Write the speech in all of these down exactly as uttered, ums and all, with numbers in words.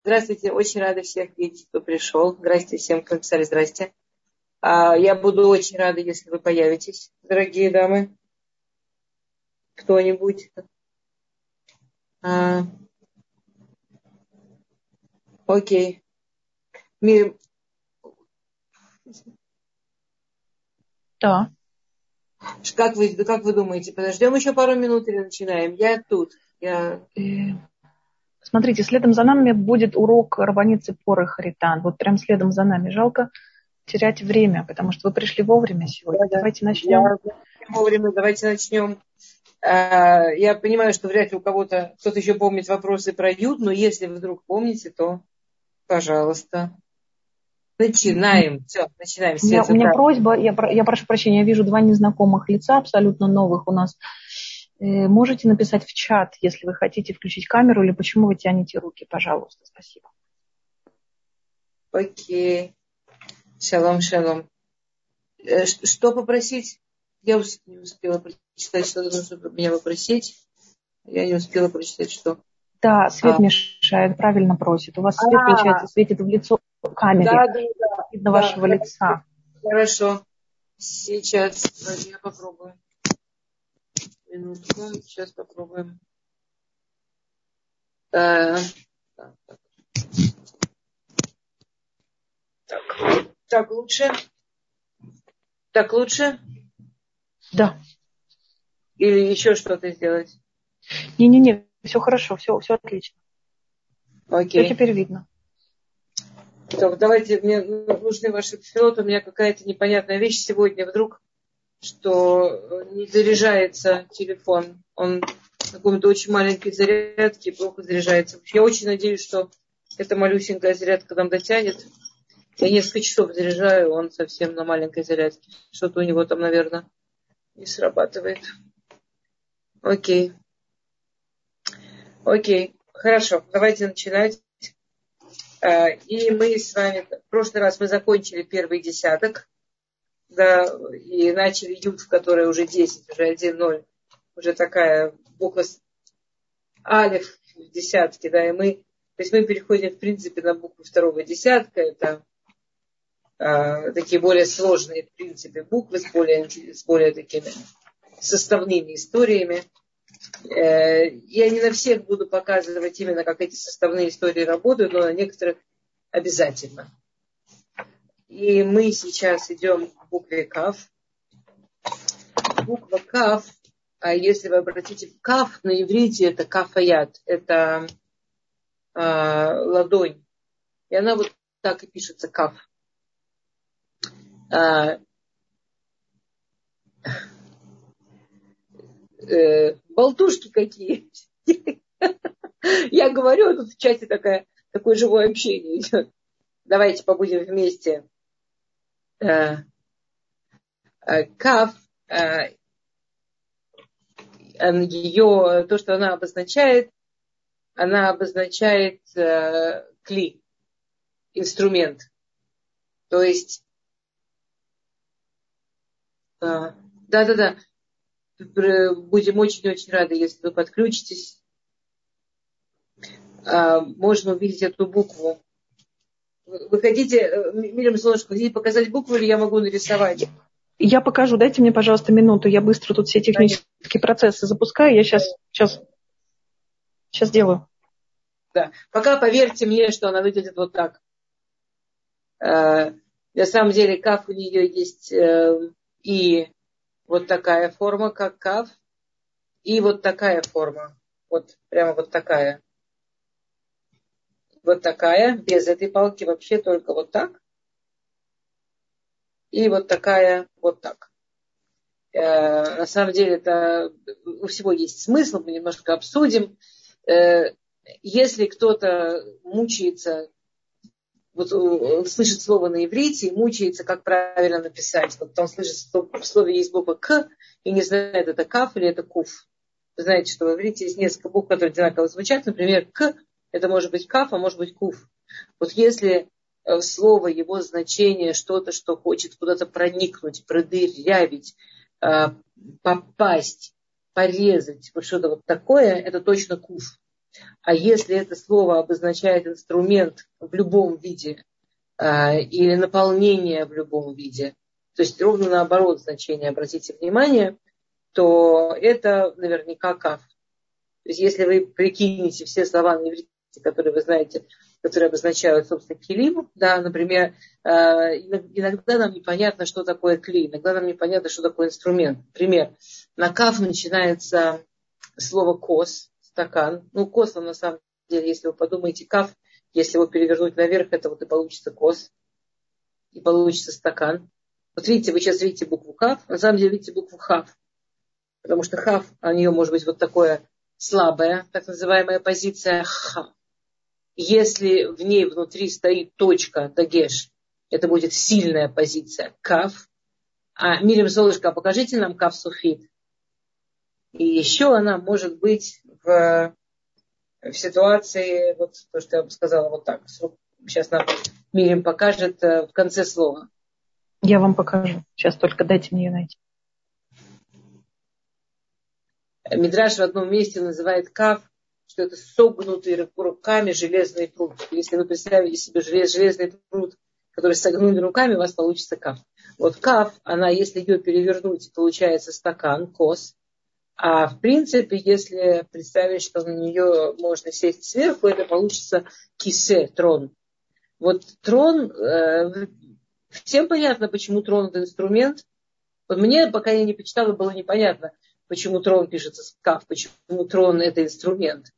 Здравствуйте, очень рада всех видеть, кто пришел. Здрасте всем, кто написали здрасте. А, я буду очень рада, если вы появитесь, дорогие дамы. Кто-нибудь. А, окей. Мир... Да. Как вы, как вы думаете, подождем еще пару минут или начинаем? Я тут. Я... Смотрите, следом за нами будет урок рабаницы Поры Харитан. Вот прям следом за нами. Жалко терять время, потому что вы пришли вовремя сегодня. Да, давайте да. начнем. Я... Вовремя, давайте начнем. А, я понимаю, что вряд ли у кого-то, кто-то еще помнит вопросы про Юд, но если вы вдруг помните, то, пожалуйста. Начинаем. Все, начинаем. У меня, у меня просьба, я, я прошу прощения, я вижу два незнакомых лица, абсолютно новых у нас. Э, можете написать в чат, если вы хотите включить камеру, или почему вы тянете руки, пожалуйста. Спасибо. Окей. Шалом, шалом. Э, что попросить? Я не успела прочитать, что нужно меня попросить. Я не успела прочитать, что. Да, свет а. мешает, правильно просит. У вас свет, А-а-а. получается, светит в лицо камере. Да, да, да. Видно да, вашего да, лица. Хорошо. Сейчас я попробую. Минутку. Сейчас попробуем. Так. Так, так. так лучше? Так лучше? Да. Или еще что-то сделать? Не-не-не, все хорошо, все, все отлично. Окей. Все теперь видно. Так, давайте, мне нужны ваши пилоты. У меня какая-то непонятная вещь сегодня вдруг, что не заряжается телефон. Он на какой-то очень маленькой зарядке и плохо заряжается. Я очень надеюсь, что эта малюсенькая зарядка нам дотянет. Я несколько часов заряжаю, он совсем на маленькой зарядке. Что-то у него там, наверное, не срабатывает. Окей. Окей. Хорошо. Давайте начинать. И мы с вами... В прошлый раз мы закончили первый десяток. Да, и начали Юд, в которой уже десять, уже один ноль. Уже такая буква Алиф в десятке. Да, и мы... То есть мы переходим, в принципе, на букву второго десятка. Это а, такие более сложные, в принципе, буквы с более, с более такими составными историями. Я не на всех буду показывать именно, как эти составные истории работают, но на некоторых обязательно. И мы сейчас идем к букве Кав. Буква Кав, а если вы обратите Кав на иврите, это Кафаят, это а, ладонь. И она вот так и пишется Кав. А, э, болтушки какие. Я говорю, тут в чате такая, такое живое общение идет. Давайте побудем вместе. Кав, ее, то, что она обозначает, она обозначает кли, инструмент. То есть, да-да-да, будем очень-очень рады, если вы подключитесь. Можно увидеть эту букву. Вы хотите, Мирим Солнышко, хотите показать букву, или я могу нарисовать? Я покажу. Дайте мне, пожалуйста, минуту. Я быстро тут все технические Конечно. процессы запускаю. Я сейчас, сейчас, сейчас делаю. Да. Пока поверьте мне, что она выглядит вот так. На самом деле, каф у нее есть и вот такая форма, как каф, и вот такая форма. Вот прямо вот такая. Вот такая, без этой палки вообще только вот так. И вот такая, вот так. Э, на самом деле это у всего есть смысл, мы немножко обсудим. Э, если кто-то мучается, вот он слышит слово на иврите и мучается, как правильно написать. Вот он слышит, что в слове есть буква К и не знает, это каф или это куф. Вы знаете, что в иврите есть несколько букв, которые одинаково звучат. Например, К. Это может быть каф, а может быть куф. Вот если слово, его значение, что-то, что хочет куда-то проникнуть, продырявить, попасть, порезать, вот что-то вот такое, это точно куф. А если это слово обозначает инструмент в любом виде э, или наполнение в любом виде, то есть ровно наоборот значение, обратите внимание, то это наверняка каф. То есть если вы прикинете все слова на иврите, которые вы знаете, которые обозначают, собственно, килим, да, например, э, иногда нам непонятно, что такое кли, иногда нам непонятно, что такое инструмент. Например, на каф начинается слово кос, стакан. Ну, кос, на самом деле, если вы подумаете, каф, если его перевернуть наверх, это вот и получится кос, и получится стакан. Вот видите, вы сейчас видите букву каф, на самом деле видите букву хав, потому что хав, у нее может быть вот такое слабая, так называемая позиция ха. Если в ней внутри стоит точка дагеш, это будет сильная позиция каф. А Мирим, солнышко, покажите нам каф суфит. И еще она может быть в, в ситуации, вот то, что я бы сказала, вот так. Сейчас нам Мирим покажет в конце слова. Я вам покажу. Сейчас только дайте мне ее найти. Мидраш в одном месте называет каф, что это согнутый руками железный пруд. Если вы представите себе железный пруд, который согнули руками, у вас получится каф. Вот каф, она, если ее перевернуть, получается стакан, кос. А в принципе, если представить, что на нее можно сесть сверху, это получится кисе, трон. Вот трон, э, всем понятно, почему трон это инструмент. Вот мне, пока я не почитала, было непонятно, почему трон пишется с каф, почему трон это инструмент.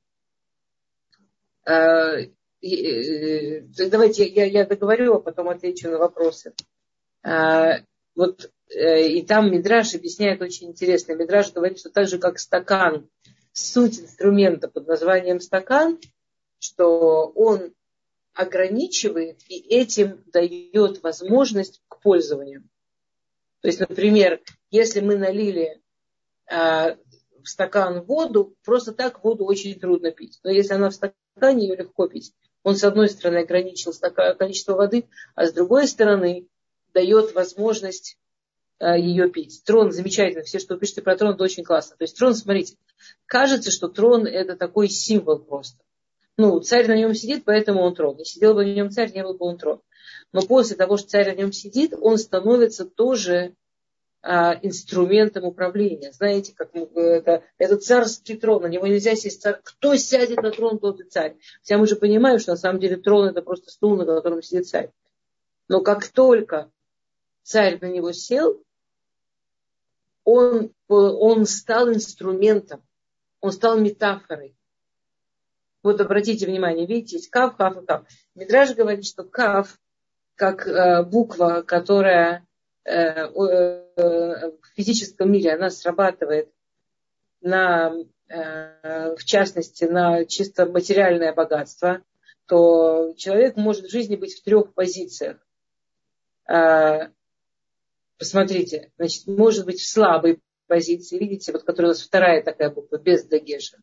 Э, э, давайте я, я договорю, а потом отвечу на вопросы. Э, вот и там Мидраш объясняет очень интересно. Мидраш говорит, что так же, как стакан, суть инструмента под названием стакан, что он ограничивает и этим дает возможность к пользованию. То есть, например, если мы налили э, в стакан воду, просто так воду очень трудно пить. Но если она в стакане, ее легко пить. Он, с одной стороны, ограничил стакан, количество воды, а с другой стороны, дает возможность ее пить. Трон замечательно. Все, что пишете про трон, это очень классно. То есть трон, смотрите, кажется, что трон это такой символ просто. Ну, царь на нем сидит, поэтому он трон. Не сидел бы на нем царь, не был бы он трон. Но после того, что царь на нем сидит, он становится тоже а, инструментом управления. Знаете, как это, это царский трон, на него нельзя сесть царь. Кто сядет на трон, тот и царь. Хотя мы же понимаем, что на самом деле трон это просто стул, на котором сидит царь. Но как только царь на него сел, Он, он стал инструментом, он стал метафорой. Вот обратите внимание, видите, есть кав, кав и кав. Мидраш говорит, что кав, как э, буква, которая э, э, в физическом мире, она срабатывает на, э, в частности, на чисто материальное богатство, то человек может в жизни быть в трех позициях. Э, Посмотрите, значит, может быть в слабой позиции, видите, вот которая у нас вторая такая буква, без дагеша.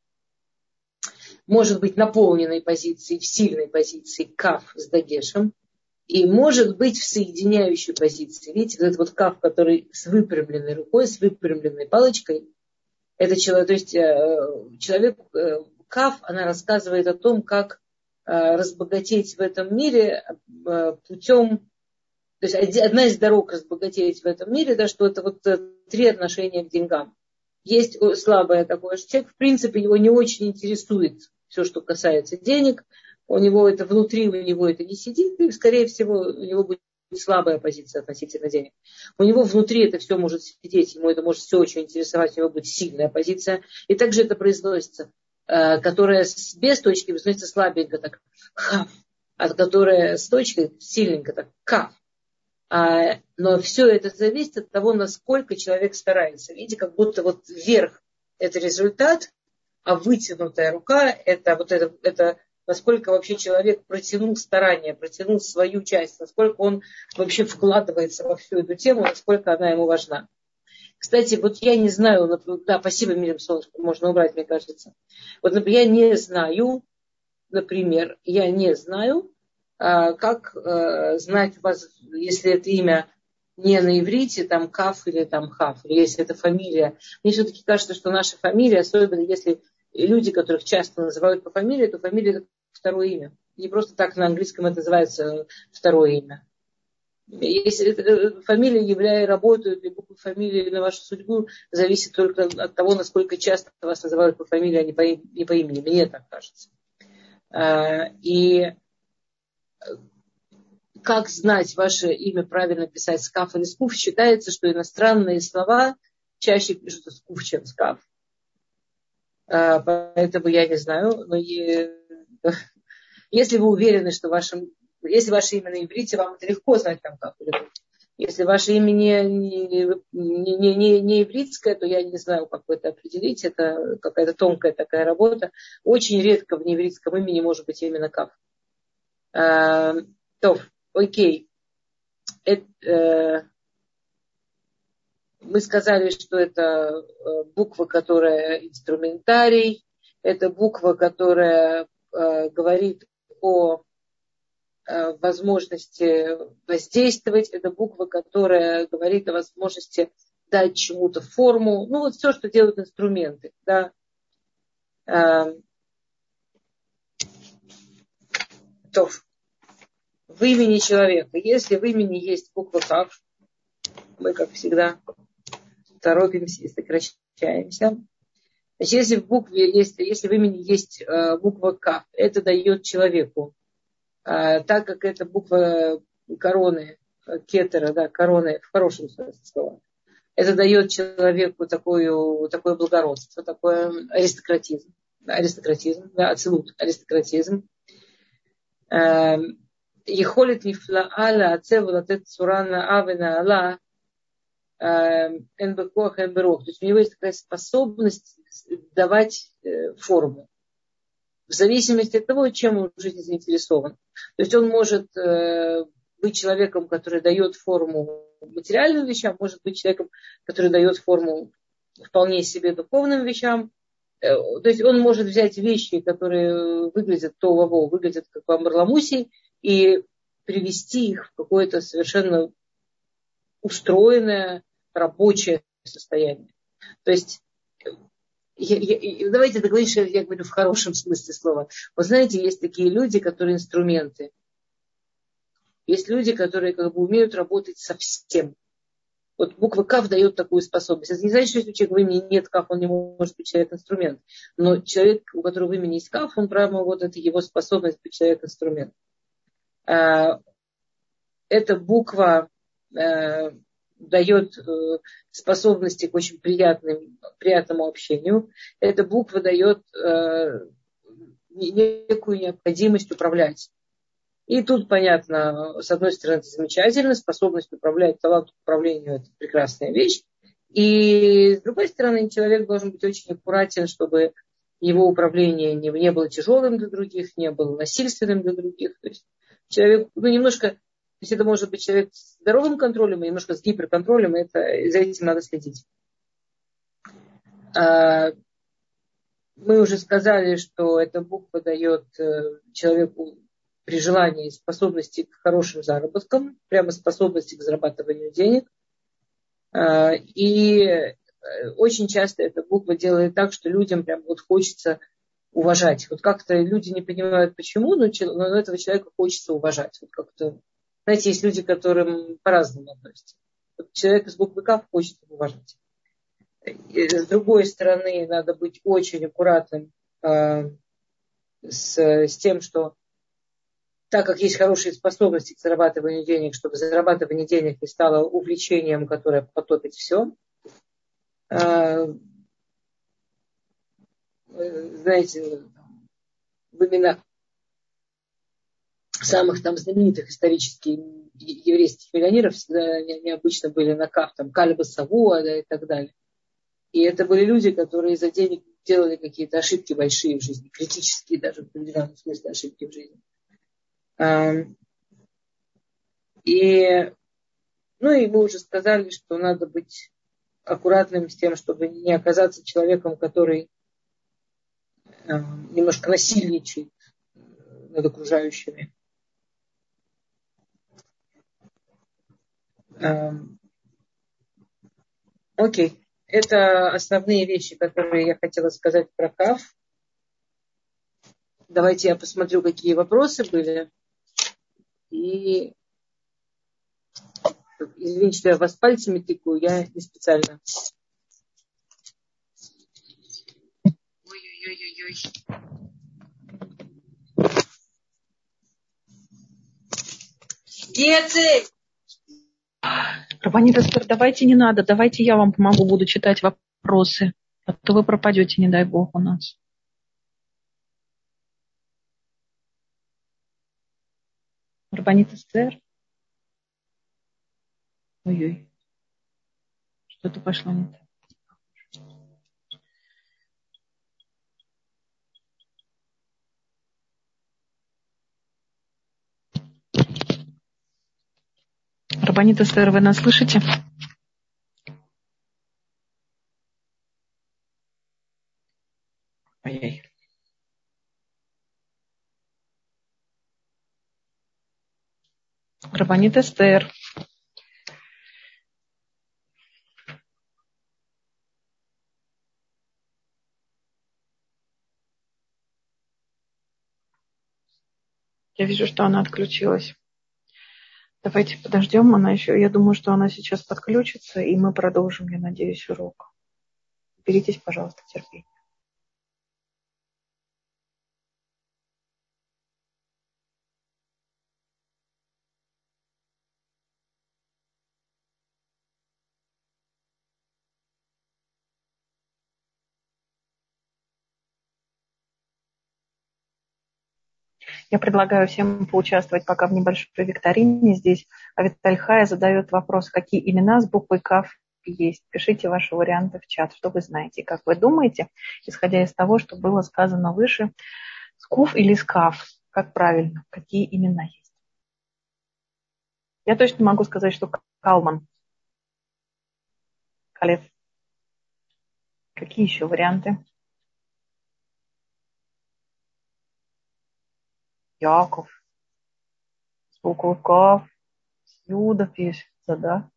Может быть наполненной позиции, в сильной позиции, каф с дагешем. И может быть в соединяющей позиции. Видите, вот этот вот каф, который с выпрямленной рукой, с выпрямленной палочкой. Это человек, то есть человек, каф, она рассказывает о том, как разбогатеть в этом мире путем. То есть одна из дорог разбогатеть в этом мире, да, что это вот три отношения к деньгам. Есть слабое такое, что человек, в принципе, его не очень интересует все, что касается денег. У него это внутри, у него это не сидит, и, скорее всего, у него будет слабая позиция относительно денег. У него внутри это все может сидеть, ему это может все очень интересовать, у него будет сильная позиция. И также это произносится, которая без точки произносится слабенько, так хав, а которая с точкой сильненько, так кав. А, но все это зависит от того, насколько человек старается. Видите, как будто вот вверх это результат, а вытянутая рука это вот это, это насколько вообще человек протянул старание, протянул свою часть, насколько он вообще вкладывается во всю эту тему, насколько она ему важна. Кстати, вот я не знаю, да, спасибо, Мирим, солнышко, можно убрать, мне кажется. Вот, например, я не знаю, например, я не знаю, как э, знать у вас, если это имя не на иврите, там каф или там хав, или если это фамилия. Мне все-таки кажется, что наша фамилия, особенно если и люди, которых часто называют по фамилии, то фамилия это второе имя. Не просто так на английском это называется второе имя. Если фамилия является, работают, и буквы фамилии на вашу судьбу зависит только от того, насколько часто вас называют по фамилии, а не по, не по имени. Мне так кажется. И как знать ваше имя правильно писать, скаф или скуф, считается, что иностранные слова чаще пишутся скуф, чем скаф. Поэтому я не знаю. Но и, если вы уверены, что вашим, если ваше имя на иврите, вам это легко знать там как. Если ваше имя не, не, не, не, не ивритское, то я не знаю, как вы это определить. Это какая-то тонкая такая работа. Очень редко в неевритском имени может быть именно каф. То, окей. Это, э, мы сказали, что это буква, которая инструментарий. Это буква, которая э, говорит о э, возможности воздействовать. Это буква, которая говорит о возможности дать чему-то форму. Ну, вот все, что делают инструменты. Да. Э, то, в имени человека. Если в имени есть буква Кав, мы, как всегда, торопимся и сокращаемся. Значит, если в букве есть, если в имени есть э, буква Кав, это дает человеку, э, так как это буква короны, э, кетера, да, короны в хорошем смысле слова, это дает человеку такую, такое благородство, такой аристократизм, аристократизм, да, ацилут, аристократизм. Э, יכולת נפלאה לעצב ולתת צורה נאה ונעלה אין בכוח, אין ברוך. То есть у него есть такая способность давать форму в зависимости от того, чем он в жизни заинтересован. То есть он может быть человеком, который дает форму материальным вещам, может быть человеком, который дает форму вполне себе духовным вещам. То есть он может взять вещи, которые выглядят то-во-во, выглядят как в Амбарламусе, и привести их в какое-то совершенно устроенное рабочее состояние. То есть, я, я, давайте договоримся, что я говорю в хорошем смысле слова. Вы знаете, есть такие люди, которые инструменты. Есть люди, которые как бы умеют работать со всем. Вот буква Кав дает такую способность. Это не значит, что если у человека в имени нет Кав, он не может быть человек-инструмент. Но человек, у которого в имени есть Кав, он прямо вот это его способность быть человек-инструмент. Эта буква э, дает э, способности к очень приятным, приятному общению. Эта буква дает э, некую необходимость управлять. И тут понятно, с одной стороны, это замечательно, способность управлять, талант к управлению – это прекрасная вещь. И с другой стороны, человек должен быть очень аккуратен, чтобы его управление не, не было тяжелым для других, не было насильственным для других. То есть человек, ну, немножко, то есть это может быть человек с здоровым контролем, и немножко с гиперконтролем, и это, за этим надо следить. А, мы уже сказали, что эта буква дает человеку при желании способности к хорошим заработкам, прямо способности к зарабатыванию денег. А, и очень часто эта буква делает так, что людям прям вот хочется уважать. Вот как-то люди не понимают, почему, но, но этого человека хочется уважать. Вот как-то, знаете, есть люди, к которым по-разному относятся. Вот человек из буквы Кав хочется уважать. И с другой стороны, надо быть очень аккуратным э, с, с тем, что так как есть хорошие способности к зарабатыванию денег, чтобы зарабатывание денег не стало увлечением, которое потопит все. Э, знаете, в имена самых там знаменитых исторических еврейских миллионеров всегда они обычно были на Кав, там Кальба Савуа, да, и так далее. И это были люди, которые из-за денег делали какие-то ошибки большие в жизни, критические даже в определенном смысле ошибки в жизни. И, ну и мы уже сказали, что надо быть аккуратным с тем, чтобы не оказаться человеком, который немножко насильничает над окружающими. Окей. Это основные вещи, которые я хотела сказать про Кав. Давайте я посмотрю, какие вопросы были. И извините, что я вас пальцами тыкаю, я не специально. Ой-ой-ой-ой. Гецель! Рабанит Эстер, давайте не надо, давайте я вам помогу, буду читать вопросы. А то вы пропадете, не дай бог, у нас. Рабанит Эстер. Ой-ой. Что-то пошло не так. Рабанит Эстер, вы нас слышите? Ой-ой. Рабанит Эстер. Я вижу, что она отключилась. Давайте подождем, она еще, я думаю, что она сейчас подключится, и мы продолжим, я надеюсь, урок. Беритесь, пожалуйста, терпение. Я предлагаю всем поучаствовать пока в небольшой викторине. Здесь Авиталь Хая задает вопрос, какие имена с буквой Каф есть. Пишите ваши варианты в чат, что вы знаете. Как вы думаете, исходя из того, что было сказано выше, скуф или скаф, как правильно, какие имена есть? Я точно могу сказать, что Калман. Калев. Какие еще варианты? Яков. С буквой Каф. Юда пишется, да?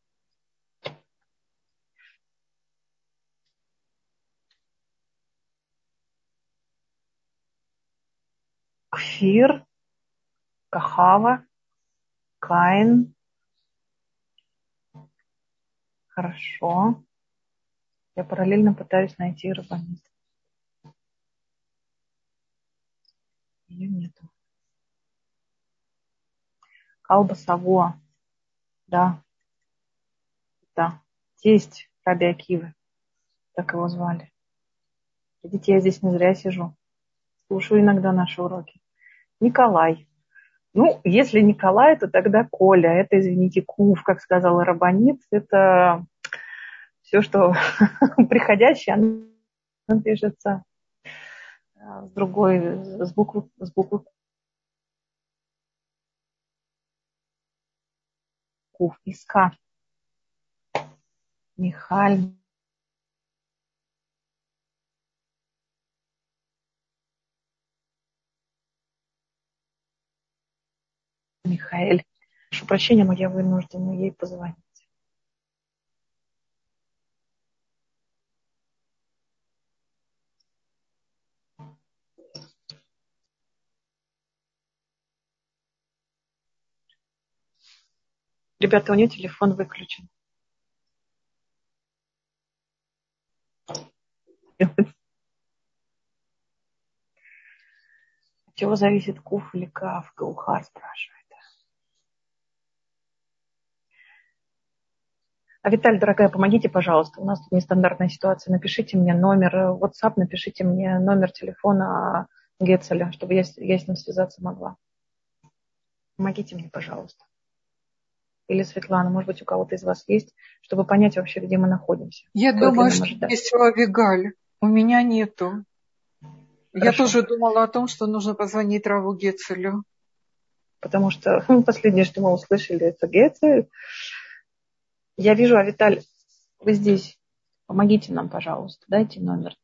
Кфир. Кахава. Каин. Хорошо. Я параллельно пытаюсь найти Рабанит. Ее нету. Калба Саво. Да. Да. Тесть Раби Акивы. Так его звали. Видите, я здесь не зря сижу. Слушаю иногда наши уроки. Николай. Ну, если Николай, то тогда Коля. Это, извините, Кув, как сказал Рабанит. Это все, что приходящее, оно пишется с другой, с буквы, с буквы Кув. Иска. Михаль. Михаэль. Прошу прощения, но я вынуждена ей позвонить. Ребята, у нее телефон выключен. От чего зависит Куф или Каф? Гаухар спрашивает. А Виталь, дорогая, помогите, пожалуйста. У нас тут нестандартная ситуация. Напишите мне номер WhatsApp, напишите мне номер телефона Гецеля, чтобы я, я с ним связаться могла. Помогите мне, пожалуйста. Или Светлана, может быть, у кого-то из вас есть, чтобы понять вообще, где мы находимся. Я Стоит думаю, что есть у Авигаль. У меня нету. Хорошо. Я тоже думала о том, что нужно позвонить Раву Гецелю. Потому что последнее, что мы услышали, это Гецель. Я вижу, Авиталь, вы здесь. Помогите нам, пожалуйста. Дайте номер.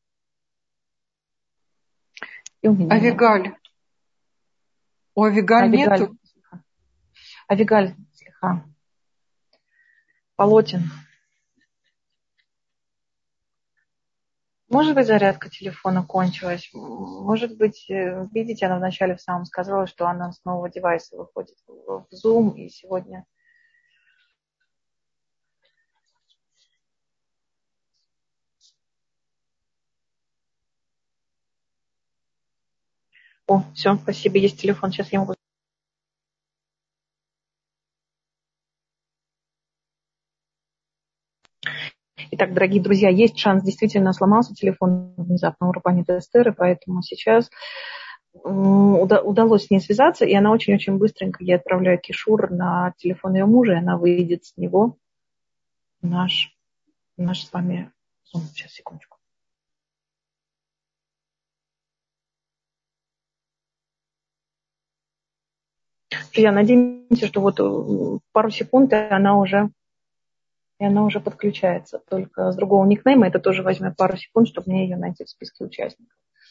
И у меня Авигаль. нет. У Авигаль, Авигаль нету? Авигаль, слегка. Полотин. Может быть, зарядка телефона кончилась. Может быть, видите, она вначале в самом сказала, что она с нового девайса выходит в Zoom, и сегодня... О, все, спасибо, есть телефон, сейчас я могу... Итак, дорогие друзья, есть шанс, действительно сломался телефон внезапно у Рабанит Эстер, и поэтому сейчас удалось с ней связаться, и она очень-очень быстренько, я отправляю кишур на телефон ее мужа, и она выйдет с него в наш, наш с вами Zoom. Сейчас, секундочку. Я надеемся, что вот пару секунд, и она уже, и она уже подключается. Только с другого никнейма это тоже возьмет пару секунд, чтобы мне ее найти в списке участников.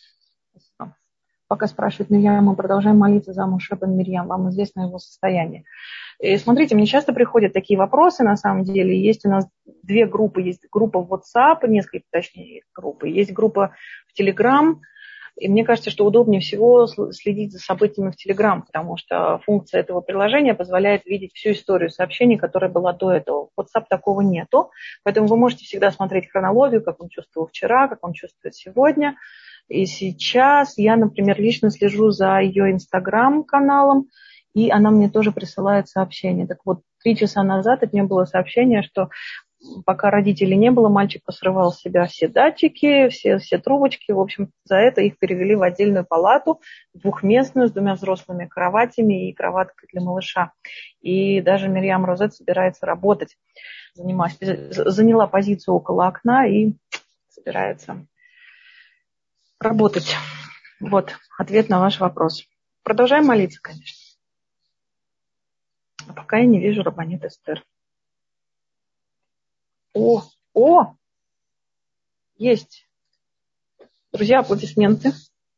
Пока спрашивает Мирьям, мы продолжаем молиться за Моше бен Мирьям. Вам известно его состояние. И смотрите, мне часто приходят такие вопросы, на самом деле. Есть у нас две группы. Есть группа в WhatsApp, несколько, точнее, группы. Есть группа в Telegram. И мне кажется, что удобнее всего следить за событиями в Telegram, потому что функция этого приложения позволяет видеть всю историю сообщений, которая была до этого. В WhatsApp такого нету. Поэтому вы можете всегда смотреть хронологию, как он чувствовал вчера, как он чувствует сегодня. И сейчас я, например, лично слежу за ее Инстаграм-каналом, и она мне тоже присылает сообщения. Так вот, три часа назад от нее было сообщение, что пока родителей не было, мальчик посрывал с себя все датчики, все, все трубочки. В общем, за это их перевели в отдельную палату, двухместную, с двумя взрослыми кроватями и кроваткой для малыша. И даже Мирьям Розет собирается работать. Занималась, заняла позицию около окна и собирается работать. Вот ответ на ваш вопрос. Продолжаем молиться, конечно. А пока я не вижу Рабанит Эстер. О, о, есть. Друзья, аплодисменты.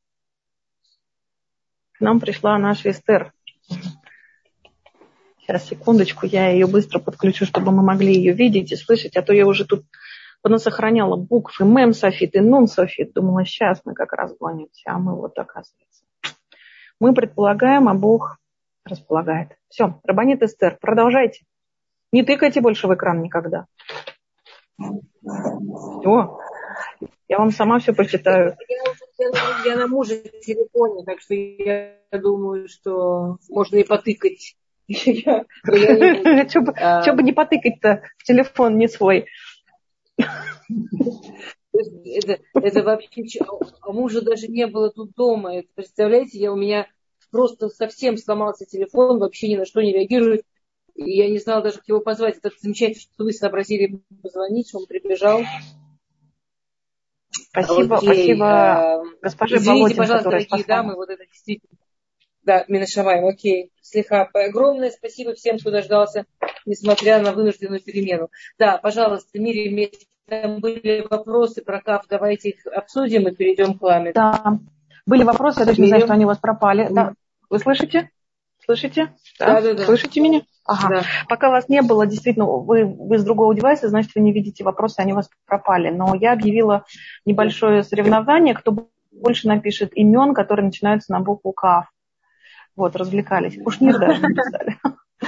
К нам пришла наша Эстер. Сейчас, секундочку, я ее быстро подключу, чтобы мы могли ее видеть и слышать, а то я уже тут понасохраняла буквы мем софит и нун софит. Думала, сейчас мы как раз гонимся, а мы вот, оказывается. Мы предполагаем, а Бог располагает. Все, Рабанит Эстер, продолжайте. Не тыкайте больше в экран никогда. Все. Я вам сама все почитаю. Я, я, я на муже в телефоне, так что я думаю, что можно и потыкать. Что бы не потыкать-то в телефон не свой. Это, это вообще... А мужа даже не было тут дома. Это, представляете, я, у меня просто совсем сломался телефон, вообще ни на что не реагирует. И я не знала даже, как его позвать. Это замечательно, что вы сообразили позвонить, что он прибежал. Спасибо, Окей. спасибо госпоже Извините, Болотин, пожалуйста, дорогие дамы, вот это действительно... Да, Минашаваем, окей. Слиха. Огромное спасибо всем, кто дождался, несмотря на вынужденную перемену. Да, пожалуйста, Мири, если там были вопросы про КАФ, давайте их обсудим и перейдем к вами. Да, были вопросы, я даже не знаю, что они у вас пропали. Да. Вы слышите? Слышите? Да, да, да. Слышите меня? Ага. Да. Пока вас не было, действительно, вы, вы с другого девайса, значит, вы не видите вопросы, они у вас пропали. Но я объявила небольшое соревнование, кто больше напишет имен, которые начинаются на букву КАФ. Вот, развлекались. Кушнир даже написали.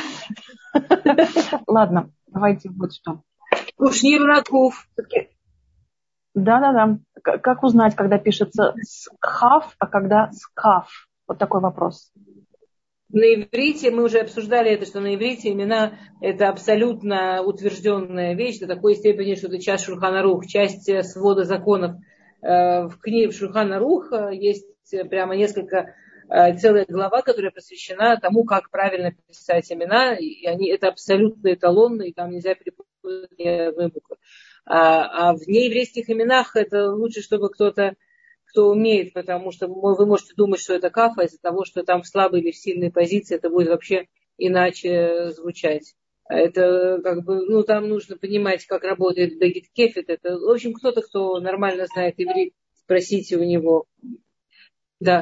Ладно, давайте вот что. Кушнир Ракуф. Да-да-да. Как узнать, когда пишется СХАФ, а когда СКАФ? Вот такой вопрос. На иврите, мы уже обсуждали это, что на иврите имена – это абсолютно утвержденная вещь, до такой степени, что это часть Шульхан Арух, часть свода законов. В книге Шульхан Арух есть прямо несколько, целая глава, которая посвящена тому, как правильно писать имена, и они, это абсолютно эталонно, и там нельзя перепутать ни одной буквы. А, а в нееврейских именах это лучше, чтобы кто-то, кто умеет, потому что вы можете думать, что это кафа, из-за того, что там в слабой или в сильной позиции это будет вообще иначе звучать. Это как бы, ну там нужно понимать, как работает Бегит Кефет. Это, в общем, кто-то, кто нормально знает иврит, спросите у него. Да.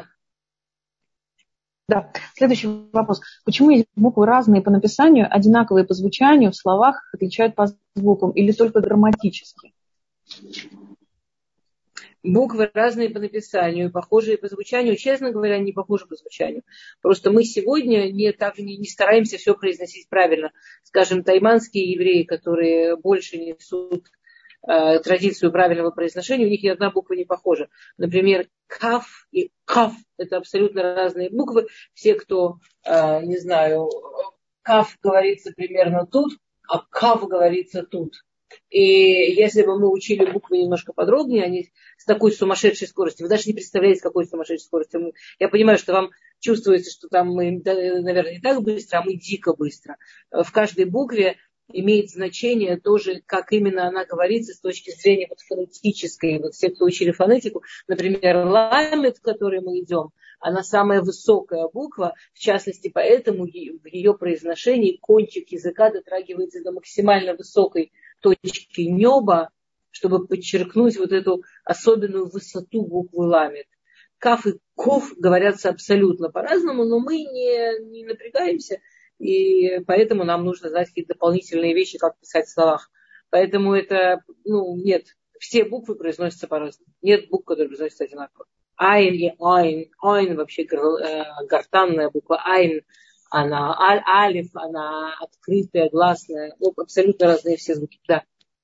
Да. Следующий вопрос. Почему есть буквы разные по написанию, одинаковые по звучанию, в словах их отличают по звукам или только грамматически? Буквы разные по написанию, похожие по звучанию. Честно говоря, не похожи по звучанию. Просто мы сегодня не, так, не, не стараемся все произносить правильно. Скажем, тайманские евреи, которые больше несут э, традицию правильного произношения, у них ни одна буква не похожа. Например, каф и каф – это абсолютно разные буквы. Все, кто, э, не знаю, каф говорится примерно тут, а каф говорится тут. И если бы мы учили буквы немножко подробнее, они с такой сумасшедшей скоростью, вы даже не представляете, с какой сумасшедшей скоростью. Я понимаю, что вам чувствуется, что там мы, наверное, не так быстро, а мы дико быстро. В каждой букве имеет значение тоже, как именно она говорится с точки зрения вот фонетической. Вот все, кто учили фонетику, например, ламет, в который мы идем, она самая высокая буква, в частности, поэтому в ее произношении кончик языка дотрагивается до максимально высокой точки неба, чтобы подчеркнуть вот эту особенную высоту буквы ламет. Каф и ков говорятся абсолютно по-разному, но мы не, не напрягаемся, и поэтому нам нужно знать какие-то дополнительные вещи, как писать в словах. Поэтому это, ну, нет, все буквы произносятся по-разному. Нет букв, которые произносятся одинаково. Айн и айн. Айн вообще гортанная буква. Айн, она аль, алиф, она открытая, гласная. Ну, абсолютно разные все звуки. Да.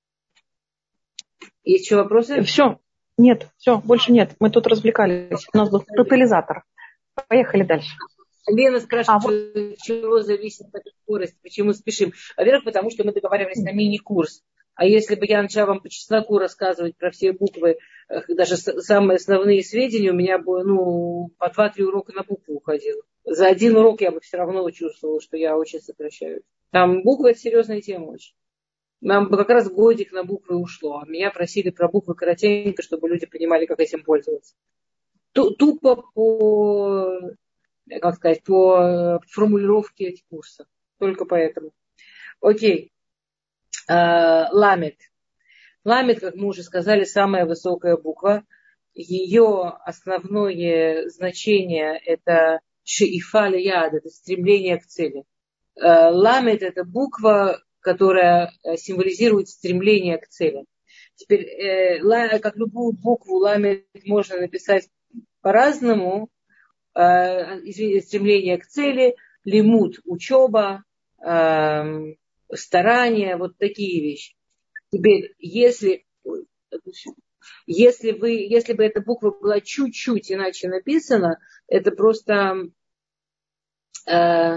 Есть еще вопросы? Все. Нет, все, больше нет. Мы тут развлекались. У нас был тотализатор. Поехали дальше. Лена спрашивает, а вот... от чего зависит эта скорость, почему спешим. Во-первых, потому что мы договаривались на мини-курс. А если бы я начала вам по чесноку рассказывать про все буквы, даже самые основные сведения, у меня бы, ну, по два-три урока на букву уходило. За один урок я бы все равно чувствовала, что я очень сокращаюсь. Там буквы – это серьезная тема очень. Нам бы как раз годик на буквы ушло. А меня просили про буквы коротенько, чтобы люди понимали, как этим пользоваться. Тупо по, как сказать, по формулировке этих курсов. Только поэтому. Окей. Ламет. Ламет, как мы уже сказали, самая высокая буква. Ее основное значение – это шиифа лияд, это стремление к цели. Ламет – это буква, которая символизирует стремление к цели. Теперь, как любую букву, ламет можно написать по-разному. Стремление к цели, лимут – учеба, старания, вот такие вещи. Теперь, если, если, вы, если бы эта буква была чуть-чуть иначе написана, это просто... Э,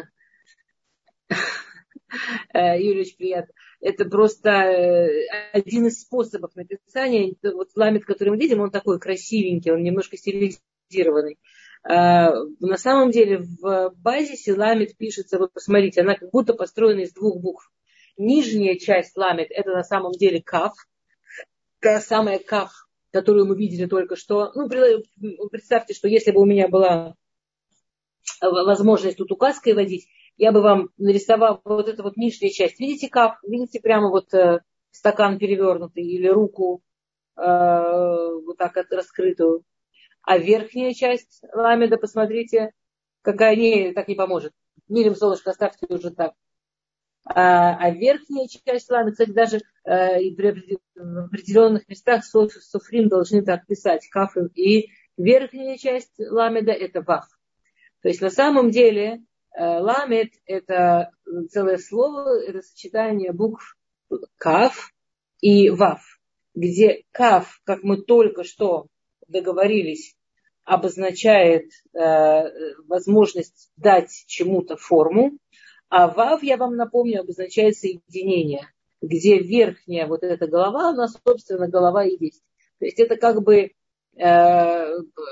Юлия, очень приятно. Это просто один из способов написания. Вот ламет, который мы видим, он такой красивенький, он немножко стилизированный. На самом деле в базисе ламет пишется, вы посмотрите, она как будто построена из двух букв. Нижняя часть ламет это на самом деле каф, та самая каф, которую мы видели только что. Ну, представьте, что если бы у меня была возможность тут указкой водить, я бы вам нарисовала вот эту вот нижняя часть. Видите каф? Видите прямо вот э, стакан перевернутый или руку э, вот так раскрытую. А верхняя часть ламеда, посмотрите, какая не, так не поможет. Мирим, солнышко, оставьте уже так. А, а верхняя часть ламеда, кстати, даже э, в определенных местах соф, софрим должны так писать. Каф и верхняя часть ламеда это ваф. То есть на самом деле ламет это целое слово, это сочетание букв каф и ваф, где каф, как мы только что договорились, обозначает э, возможность дать чему-то форму, а вав, я вам напомню, обозначает соединение, где верхняя вот эта голова, у нас, собственно, голова и есть. То есть это как бы э,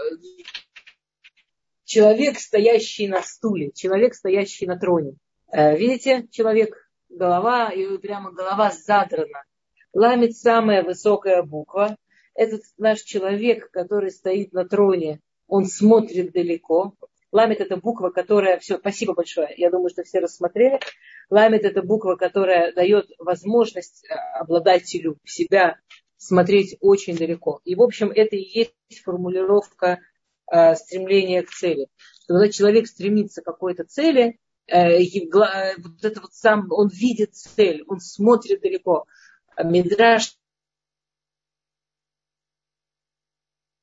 человек, стоящий на стуле, человек, стоящий на троне. Э, видите, человек, голова, и прямо голова задрана. Ламет самая высокая буква. Этот наш человек, который стоит на троне, он смотрит далеко. Ламет это буква, которая... Все, спасибо большое. Я думаю, что все рассмотрели. Ламет это буква, которая дает возможность обладателю себя смотреть очень далеко. И, в общем, это и есть формулировка э, стремления к цели. Что когда человек стремится к какой-то цели, э, вот это вот сам, он видит цель, он смотрит далеко. Мидраш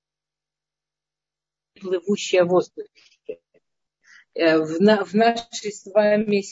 плывущая в воздухе. В, на, в, нашей с вами,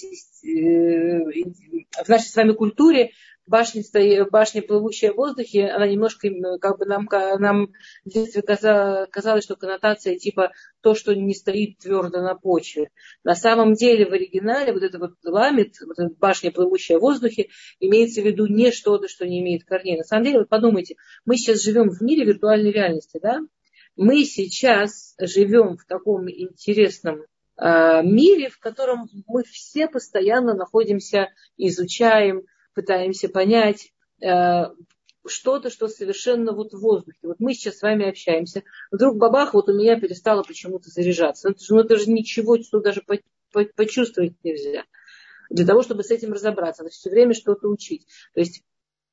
в нашей с вами культуре башня, башня, плывущая в воздухе, она немножко, как бы нам, нам в детстве казалось, что коннотация типа то, что не стоит твердо на почве. На самом деле в оригинале вот это вот ламит, вот эта башня, плывущая в воздухе, имеется в виду не что-то, что не имеет корней. На самом деле, вот подумайте, мы сейчас живем в мире виртуальной реальности, да? Мы сейчас живем в таком интересном мире, в котором мы все постоянно находимся, изучаем, пытаемся понять э, что-то, что совершенно вот в воздухе. Вот мы сейчас с вами общаемся, вдруг бабах, вот у меня перестало почему-то заряжаться. Ну, это же, ну, это же ничего, что даже по, по, почувствовать нельзя. Для того, чтобы с этим разобраться, надо все время что-то учить. То есть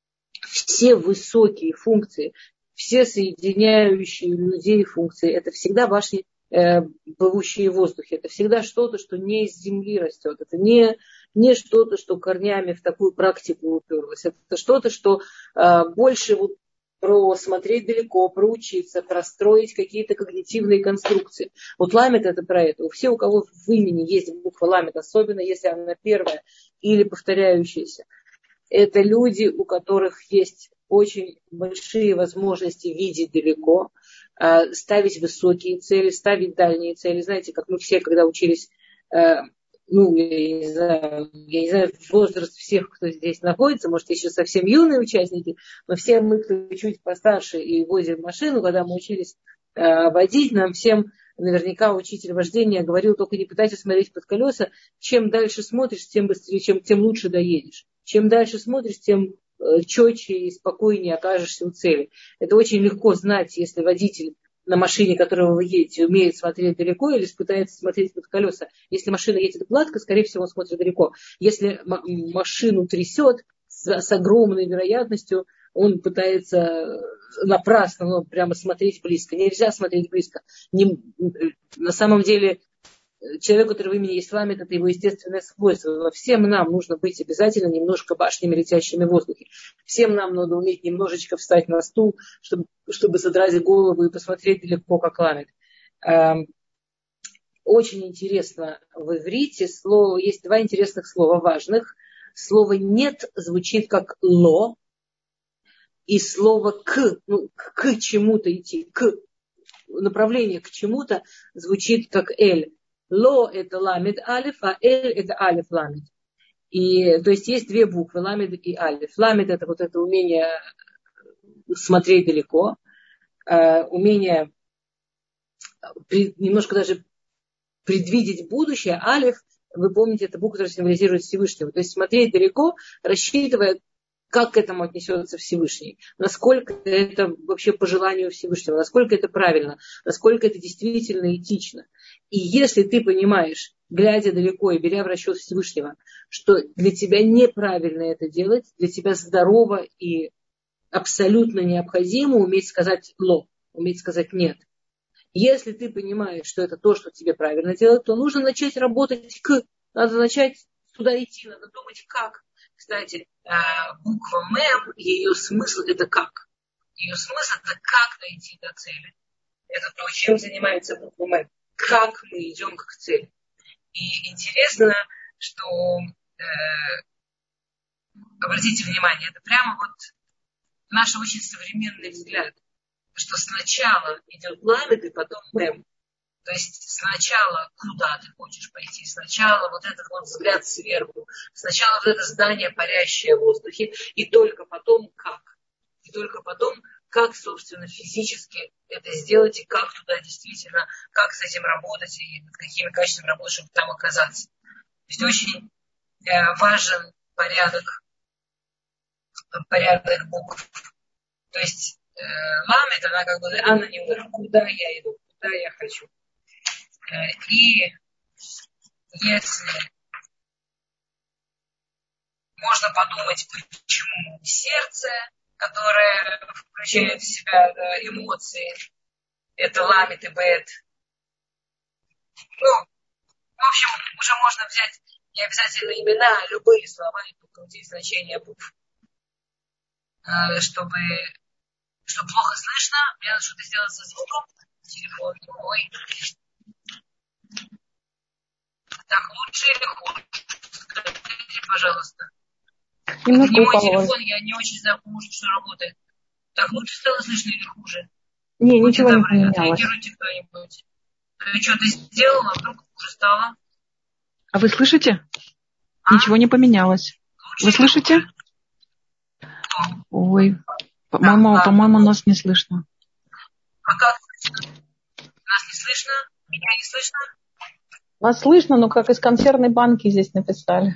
все высокие функции, все соединяющие людей функции, это всегда башни, плывущие в воздухе. Это всегда что-то, что не из земли растет. Это не, не что-то, что корнями в такую практику уперлось. Это что-то, что э, больше вот про смотреть далеко, проучиться, простроить какие-то когнитивные конструкции. Вот ламет это про это. У всех, у кого в имени есть буква ламет, особенно если она первая или повторяющаяся, это люди, у которых есть очень большие возможности видеть далеко, ставить высокие цели, ставить дальние цели. Знаете, как мы все, когда учились, ну, я не знаю, я не знаю возраст всех, кто здесь находится, может, еще совсем юные участники, но все мы, кто чуть постарше и возим машину, когда мы учились водить, нам всем наверняка учитель вождения говорил, только не пытайся смотреть под колеса, чем дальше смотришь, тем быстрее, чем, тем лучше доедешь. Чем дальше смотришь, тем четче и спокойнее окажешься у цели. Это очень легко знать, если водитель на машине, которого вы едете, умеет смотреть далеко или пытается смотреть под колеса. Если машина едет гладко, скорее всего, он смотрит далеко. Если машину трясет с, с огромной вероятностью, он пытается напрасно, ну, прямо смотреть близко. Нельзя смотреть близко. Не, на самом деле, человек, у которого имени есть ламет, это его естественное свойство. Но всем нам нужно быть обязательно немножко башнями, летящими в воздухе. Всем нам надо уметь немножечко встать на стул, чтобы, чтобы задрать голову и посмотреть далеко, как ламет. Очень интересно в иврите слово, есть два интересных слова важных. Слово «нет» звучит как «ло», и слово «к», ну, к чему-то идти, к направлению к чему-то звучит как «эль». Ло это ламид алиф, а эль это алиф ламид. И, то есть есть две буквы, ламид и алиф. Ламид это вот это умение смотреть далеко, э, умение при, немножко даже предвидеть будущее. Алиф, вы помните, это буква, которая символизирует Всевышнего. То есть смотреть далеко, рассчитывая, как к этому отнесется Всевышний, насколько это вообще по желанию Всевышнего, насколько это правильно, насколько это действительно этично. И если ты понимаешь, глядя далеко и беря в расчет Всевышнего, что для тебя неправильно это делать, для тебя здорово и абсолютно необходимо уметь сказать «ло», уметь сказать «нет». Если ты понимаешь, что это то, что тебе правильно делать, то нужно начать работать к, надо начать туда идти, надо думать как. Кстати, буква М, ее смысл это как. Ее смысл это как дойти до цели. Это то, чем занимается буква М. Как мы идем к цели. И интересно, что э, обратите внимание, это прямо вот наш очень современный взгляд, что сначала идет ламет и потом М. То есть сначала куда ты хочешь пойти, сначала вот этот вот взгляд сверху, сначала вот это здание, парящее в воздухе, и только потом как. И только потом, как, собственно, физически это сделать, и как туда действительно, как с этим работать, и над какими качествами работать, чтобы там оказаться. То есть очень э, важен порядок, порядок букв. То есть э, ламет, она как бы, она не говорит, куда я иду, куда я хочу. И если можно подумать, почему сердце, которое включает в себя эмоции, это ламит и бет. Ну, в общем, уже можно взять не обязательно имена, а любые слова и покрутить значение букв. Чтобы, чтобы плохо слышно, мне надо что-то сделать со звуком. Телефон мой. Так лучше или хуже? Скажите, пожалуйста. Немножко Это не мой укололось. телефон, я не очень знаю, может, что работает. Так лучше стало слышно или хуже? Не, Будьте ничего не добры, поменялось. отреагируйте кто-нибудь. Ты что-то сделала, вдруг хуже стало? А вы слышите? А? Ничего не поменялось. Лучше Вы или слышите? хуже? Ой, по-моему, Да, по-моему, нас не слышно. А как слышно? Нас не слышно? Меня не слышно? Вас слышно, но как из консервной банки здесь написали.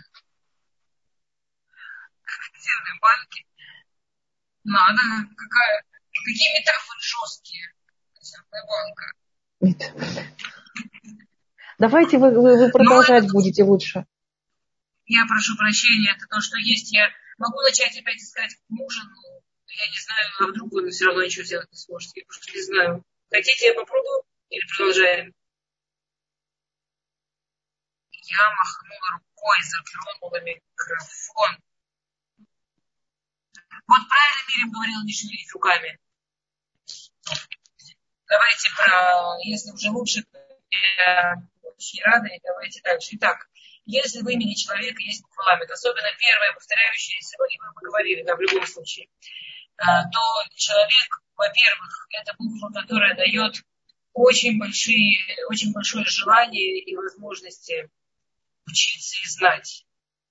Консервные банки? Надо. Какая? Какие метафоры жесткие. Консервная банка. Нет. Давайте вы, вы, вы продолжать это... будете лучше. Я прошу прощения, это то, что есть. Я могу начать опять искать мужа, но я не знаю, а вдруг вы все равно ничего сделать не сможете. Я просто не знаю. Хотите, я попробую? Или продолжаем? Я махнула рукой, затронула микрофон. Вот правильно Мирим говорила, не шевелить руками. Давайте про... Если уже лучше, я очень рада, и давайте дальше. Итак, если в имени человека есть буква ламет, особенно первая повторяющаяся, ну, и мы поговорили, да, в любом случае, то человек, во-первых, это буква, которая дает очень большие, очень большое желание и возможности учиться и знать.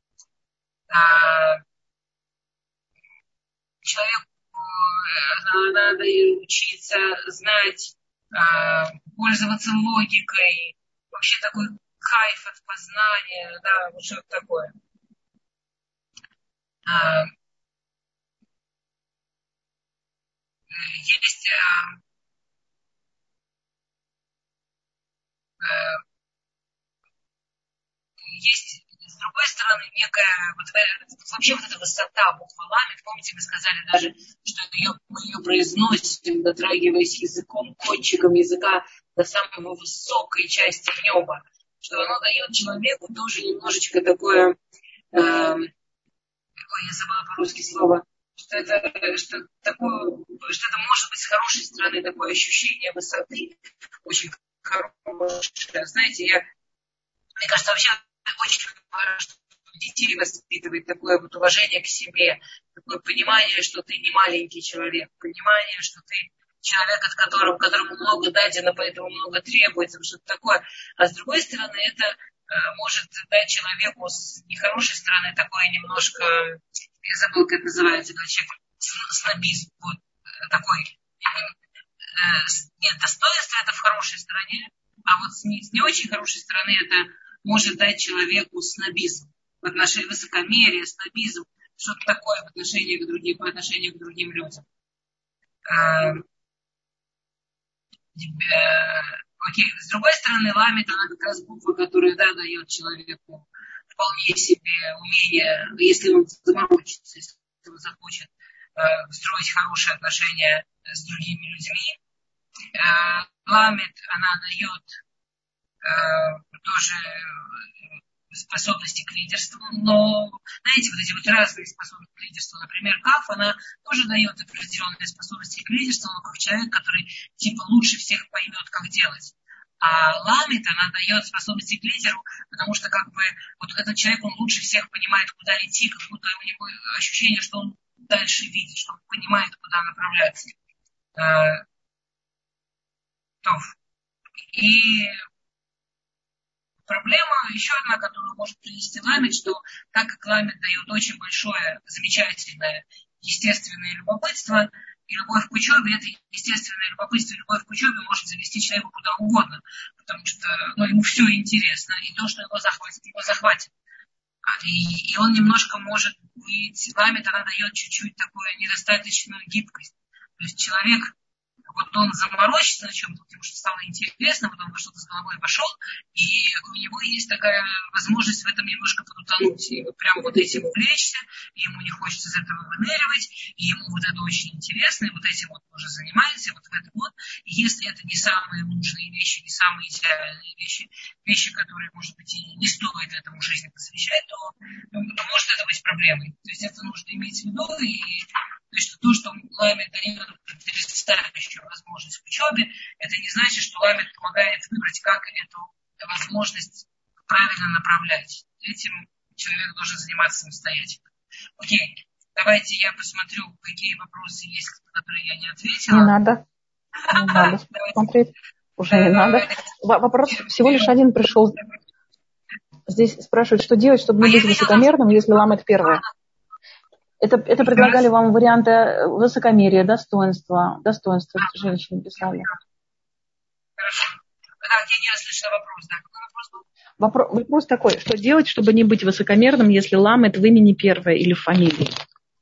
Человеку надо учиться, знать, пользоваться логикой, вообще такой кайф от познания, да, вот что-то такое. Есть есть, с другой стороны, некая, вот, вообще вот эта высота буквы ламет, помните, мы сказали даже, что ее, мы ее произносим, дотрагиваясь языком, кончиком языка до самой высокой части неба, что оно дает человеку тоже немножечко такое, э, ой, я забыла по-русски слово, что это, что такое, что это может быть с хорошей стороны такое ощущение высоты, очень хорошее. Знаете, я, мне кажется, вообще очень важно детей воспитывать такое вот уважение к себе, такое понимание, что ты не маленький человек, понимание, что ты человек, от которого, которому много дадено, поэтому много требуется, что-то такое. А с другой стороны, это э, может дать человеку с нехорошей стороны такое немножко, я забыла, как это называется, когда человек снобизм, вот такой, э, нет, достоинство это в хорошей стороне, а вот с не, с не очень хорошей стороны это может дать человеку снобизм в отношении высокомерия, снобизм, что-то такое в отношении к другим, по отношению к другим людям. Окей, с другой стороны, ламит, она как раз буква, которая, да, дает человеку вполне себе умение, если он заморочится, если он захочет э, строить хорошие отношения с другими людьми. Э, ламит, она дает э, тоже способности к лидерству, но, знаете, вот эти вот разные способности к лидерству, например, Каф, она тоже дает определенные способности к лидерству, но как человек, который типа лучше всех поймет, как делать. А Ламит, она дает способности к лидеру, потому что как бы вот этот человек, он лучше всех понимает, куда идти, как будто у него ощущение, что он дальше видит, что он понимает, куда направляться. И проблема еще одна, которую может принести ламит, что так как ламит дает очень большое, замечательное, естественное любопытство и любовь к учебе, это естественное любопытство и любовь к учебе может завести человека куда угодно, потому что ну, ему все интересно, и то, что его захватит, его захватит. И, и он немножко может быть, ламит, она дает чуть-чуть такую недостаточную гибкость. То есть человек, вот он заморочится на чем-то, потому что стало интересно, потом во что-то с головой вошел, и у него есть такая возможность в этом немножко подутонуть, и вот прямо вот этим увлечься, и ему не хочется из этого выныривать, и ему вот это очень интересно, и вот этим вот уже занимается, вот в этом вот. И если это не самые лучшие вещи, не самые идеальные вещи, вещи, которые, может быть, и не стоит этому жизни посвящать, то, то может это быть проблемой. То есть это нужно иметь в виду, и То есть то, что ламет дает потрясающую возможность в учебе, это не значит, что ламет помогает выбрать, как эту возможность правильно направлять. Этим человек должен заниматься самостоятельно. Окей, давайте я посмотрю, какие вопросы есть, которые я не ответила. Не надо. Не надо смотреть. Уже не надо. Вопрос всего лишь один пришел. Здесь спрашивают, что делать, чтобы не быть высокомерным, если ламет первое. Это, это предлагали вам варианты высокомерия, достоинства. Достоинства женщины писали. Хорошо. Так, я не расслышала вопрос. Да, какой вопрос был? Вопрос, вопрос такой, что делать, чтобы не быть высокомерным, если ламет в имени первое или в фамилии?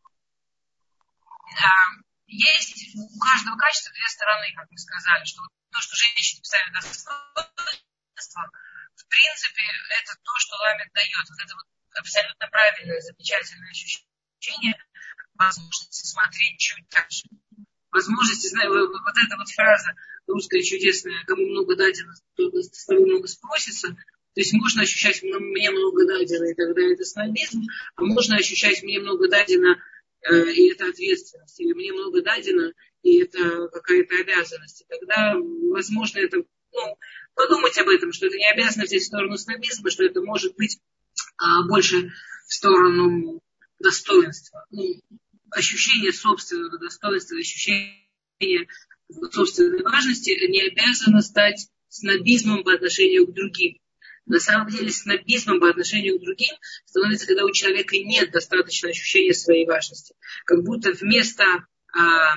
Есть у каждого качества две стороны, как мы сказали, что то, что женщины писали достоинство, в принципе, это то, что ламет дает. Вот это вот абсолютно правильное, замечательное ощущение возможности смотреть чуть дальше. Возможности, знаю, вот эта вот фраза русская чудесная, кому много дадено, то с того много спросится. То есть можно ощущать мне много дадено, и тогда это снобизм, а можно ощущать мне много дадено, и это ответственность, или мне много дадено, и это какая-то обязанность. И тогда, возможно, это, ну, подумать об этом, что это не обязанность в сторону снобизма, что это может быть а, больше в сторону достоинства. Ну, ощущение собственного достоинства, ощущение собственной важности не обязано стать снобизмом по отношению к другим. На самом деле снобизмом по отношению к другим становится, когда у человека нет достаточно ощущения своей важности. Как будто вместо, а,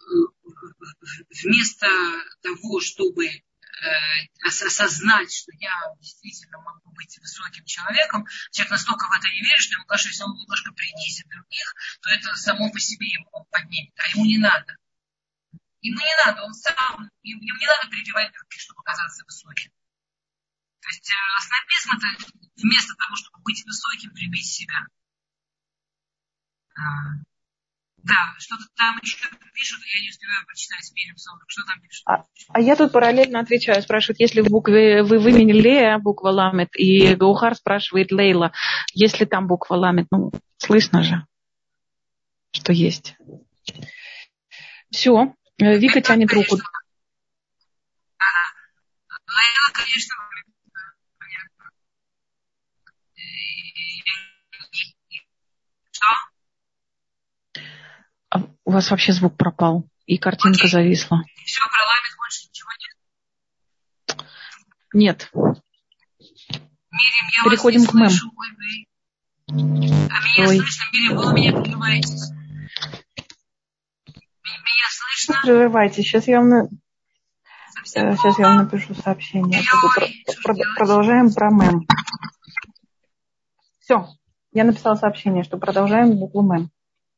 вместо того, чтобы а, осознать, что я действительно могу быть высоким человеком, человек настолько в это не верит, что ему кажется, если он немножко принизит других, то это само по себе его поднимет, а ему не надо. Ему не надо, он сам, ему не надо прибивать других, чтобы казаться высоким. То есть снобизм это вместо того, чтобы быть высоким, прибить себя. А, да, что-то там еще пишут, я не успеваю прочитать перед сорок. Что там пишут? А, а я тут параллельно отвечаю. Спрашивают, если в букве вы в имени Лея буква ламет, и Гаухар спрашивает Лейла, если там буква ламет, ну, слышно же, что есть. Все. Вика это тянет руку. Ага. Лейла, конечно, что? А у вас вообще звук пропал, и картинка Окей. зависла. Все, про ламет больше ничего нет? Нет. Мирим, я Переходим вас к мэм. Слышу. Ой, а меня Ой. слышно? Мирим, вы у меня прерываетесь? Меня слышно? Не прерывайте, сейчас я вам, сейчас я вам напишу сообщение. Ой, про... Продолжаем про мэм. Все, я написала сообщение, что продолжаем букву мэм.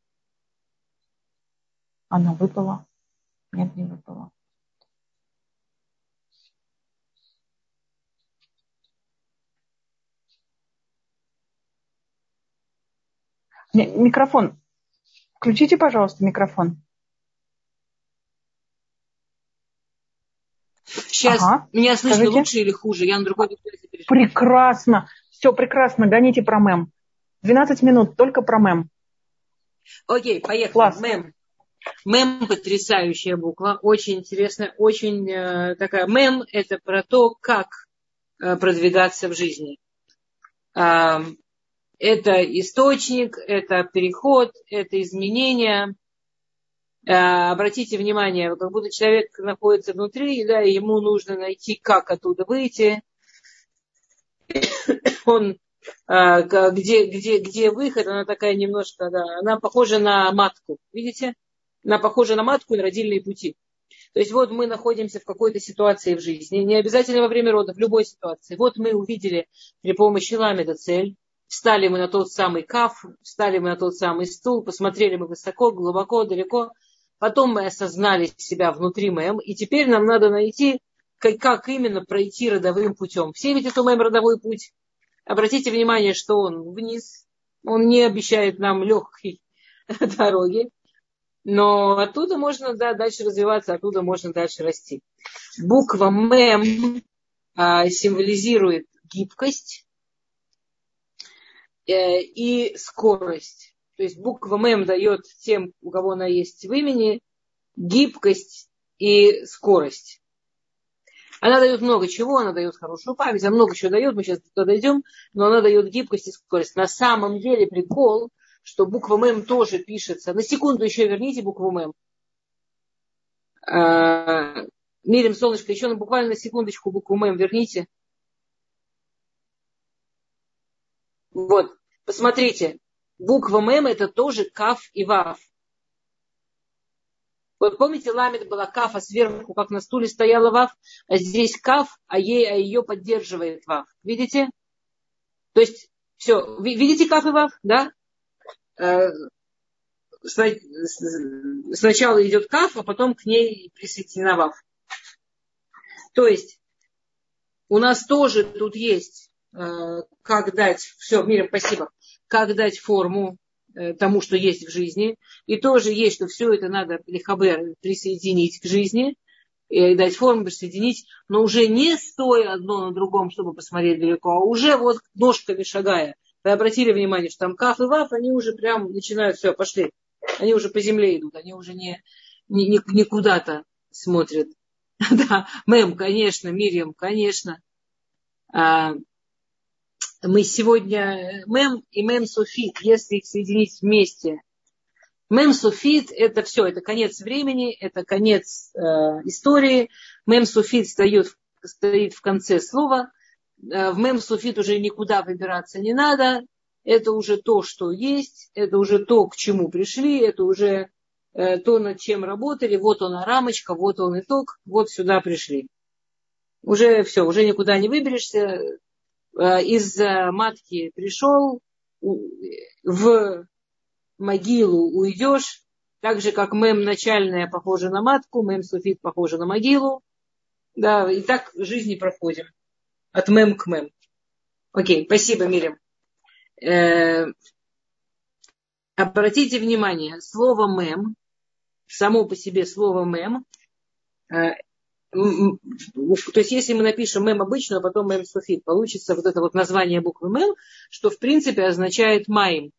Оно выпало? Нет, не выпало. Микрофон. Включите, пожалуйста, микрофон. Сейчас ага. Меня слышно Скажите? Лучше или хуже? Я на другой дикторе перешла. Прекрасно. Все, прекрасно. Гоните про мэм. двенадцать минут только про мэм. Окей, поехали. Класс. Мэм. Мэм потрясающая буква. Очень интересная. Очень э, такая. Мэм это про то, как э, продвигаться в жизни. Э, это источник, это переход, это изменение. Обратите внимание, как будто человек находится внутри, да, и ему нужно найти, как оттуда выйти. Он, где, где, где выход, она такая немножко, да, она похожа на матку, видите? Она похожа на матку и на родильные пути. То есть вот мы находимся в какой-то ситуации в жизни, не обязательно во время родов, в любой ситуации. Вот мы увидели при помощи ламеда цель, встали мы на тот самый каф, встали мы на тот самый стул, посмотрели мы высоко, глубоко, далеко. Потом мы осознали себя внутри мэм, и теперь нам надо найти, как, как именно пройти родовым путем. Все видят у мэм родовой путь. Обратите внимание, что он вниз. Он не обещает нам легкой дороги. Но оттуда можно да, дальше развиваться, оттуда можно дальше расти. Буква мэм а, символизирует гибкость э, и скорость. то есть буква Мем дает тем, у кого она есть в имени, гибкость и скорость. Она дает много чего, она дает хорошую память, она много чего дает, мы сейчас туда дойдем, но она дает гибкость и скорость. На самом деле прикол, что буква Мем тоже пишется. На секунду еще верните букву Мем. А, Мирим, солнышко, еще на буквально на секундочку букву Мем верните. Вот, посмотрите, буква Мем это тоже Каф и Вав. Вот помните, ламет была каф, а сверху, как на стуле, стояла вав, а здесь каф, а, ей, а ее поддерживает вав. Видите? То есть, все, видите каф и вав, да? Сначала идет каф, а потом к ней присоединена вав. То есть, у нас тоже тут есть, как дать, все, Мирим, спасибо, как дать форму тому, что есть в жизни. И тоже есть, что все это надо лихабер присоединить к жизни, и дать форму, присоединить, но уже не стоя одно на другом, чтобы посмотреть далеко, а уже вот ножками шагая. Вы обратили внимание, что там каф и ваф, они уже прям начинают, все, пошли. Они уже по земле идут, они уже не, не, не, не куда-то смотрят. Да, Мем, конечно, Мирьям, конечно. Мы сегодня Мем и Мем Суфит, если их соединить вместе. Мем Суфит это все, это конец времени, это конец э, истории. Мем Суфит стоит, стоит в конце слова. Э, в Мем Суфит уже никуда выбираться не надо. Это уже то, что есть, это уже то, к чему пришли, это уже э, то, над чем работали. Вот она рамочка, вот он итог, вот сюда пришли. Уже все, уже никуда не выберешься. Из матки пришел, в могилу уйдешь, так же, как мем начальная похожа на матку, мем суфит похожа на могилу. Да, и так в жизни проходим. От мем к мем. Окей, спасибо, Мирим. Э, обратите внимание, слово мем, само по себе слово мем, э, то есть, если мы напишем мем обычную, а потом мем суфит, получится вот это вот название буквы мем, что в принципе означает майм.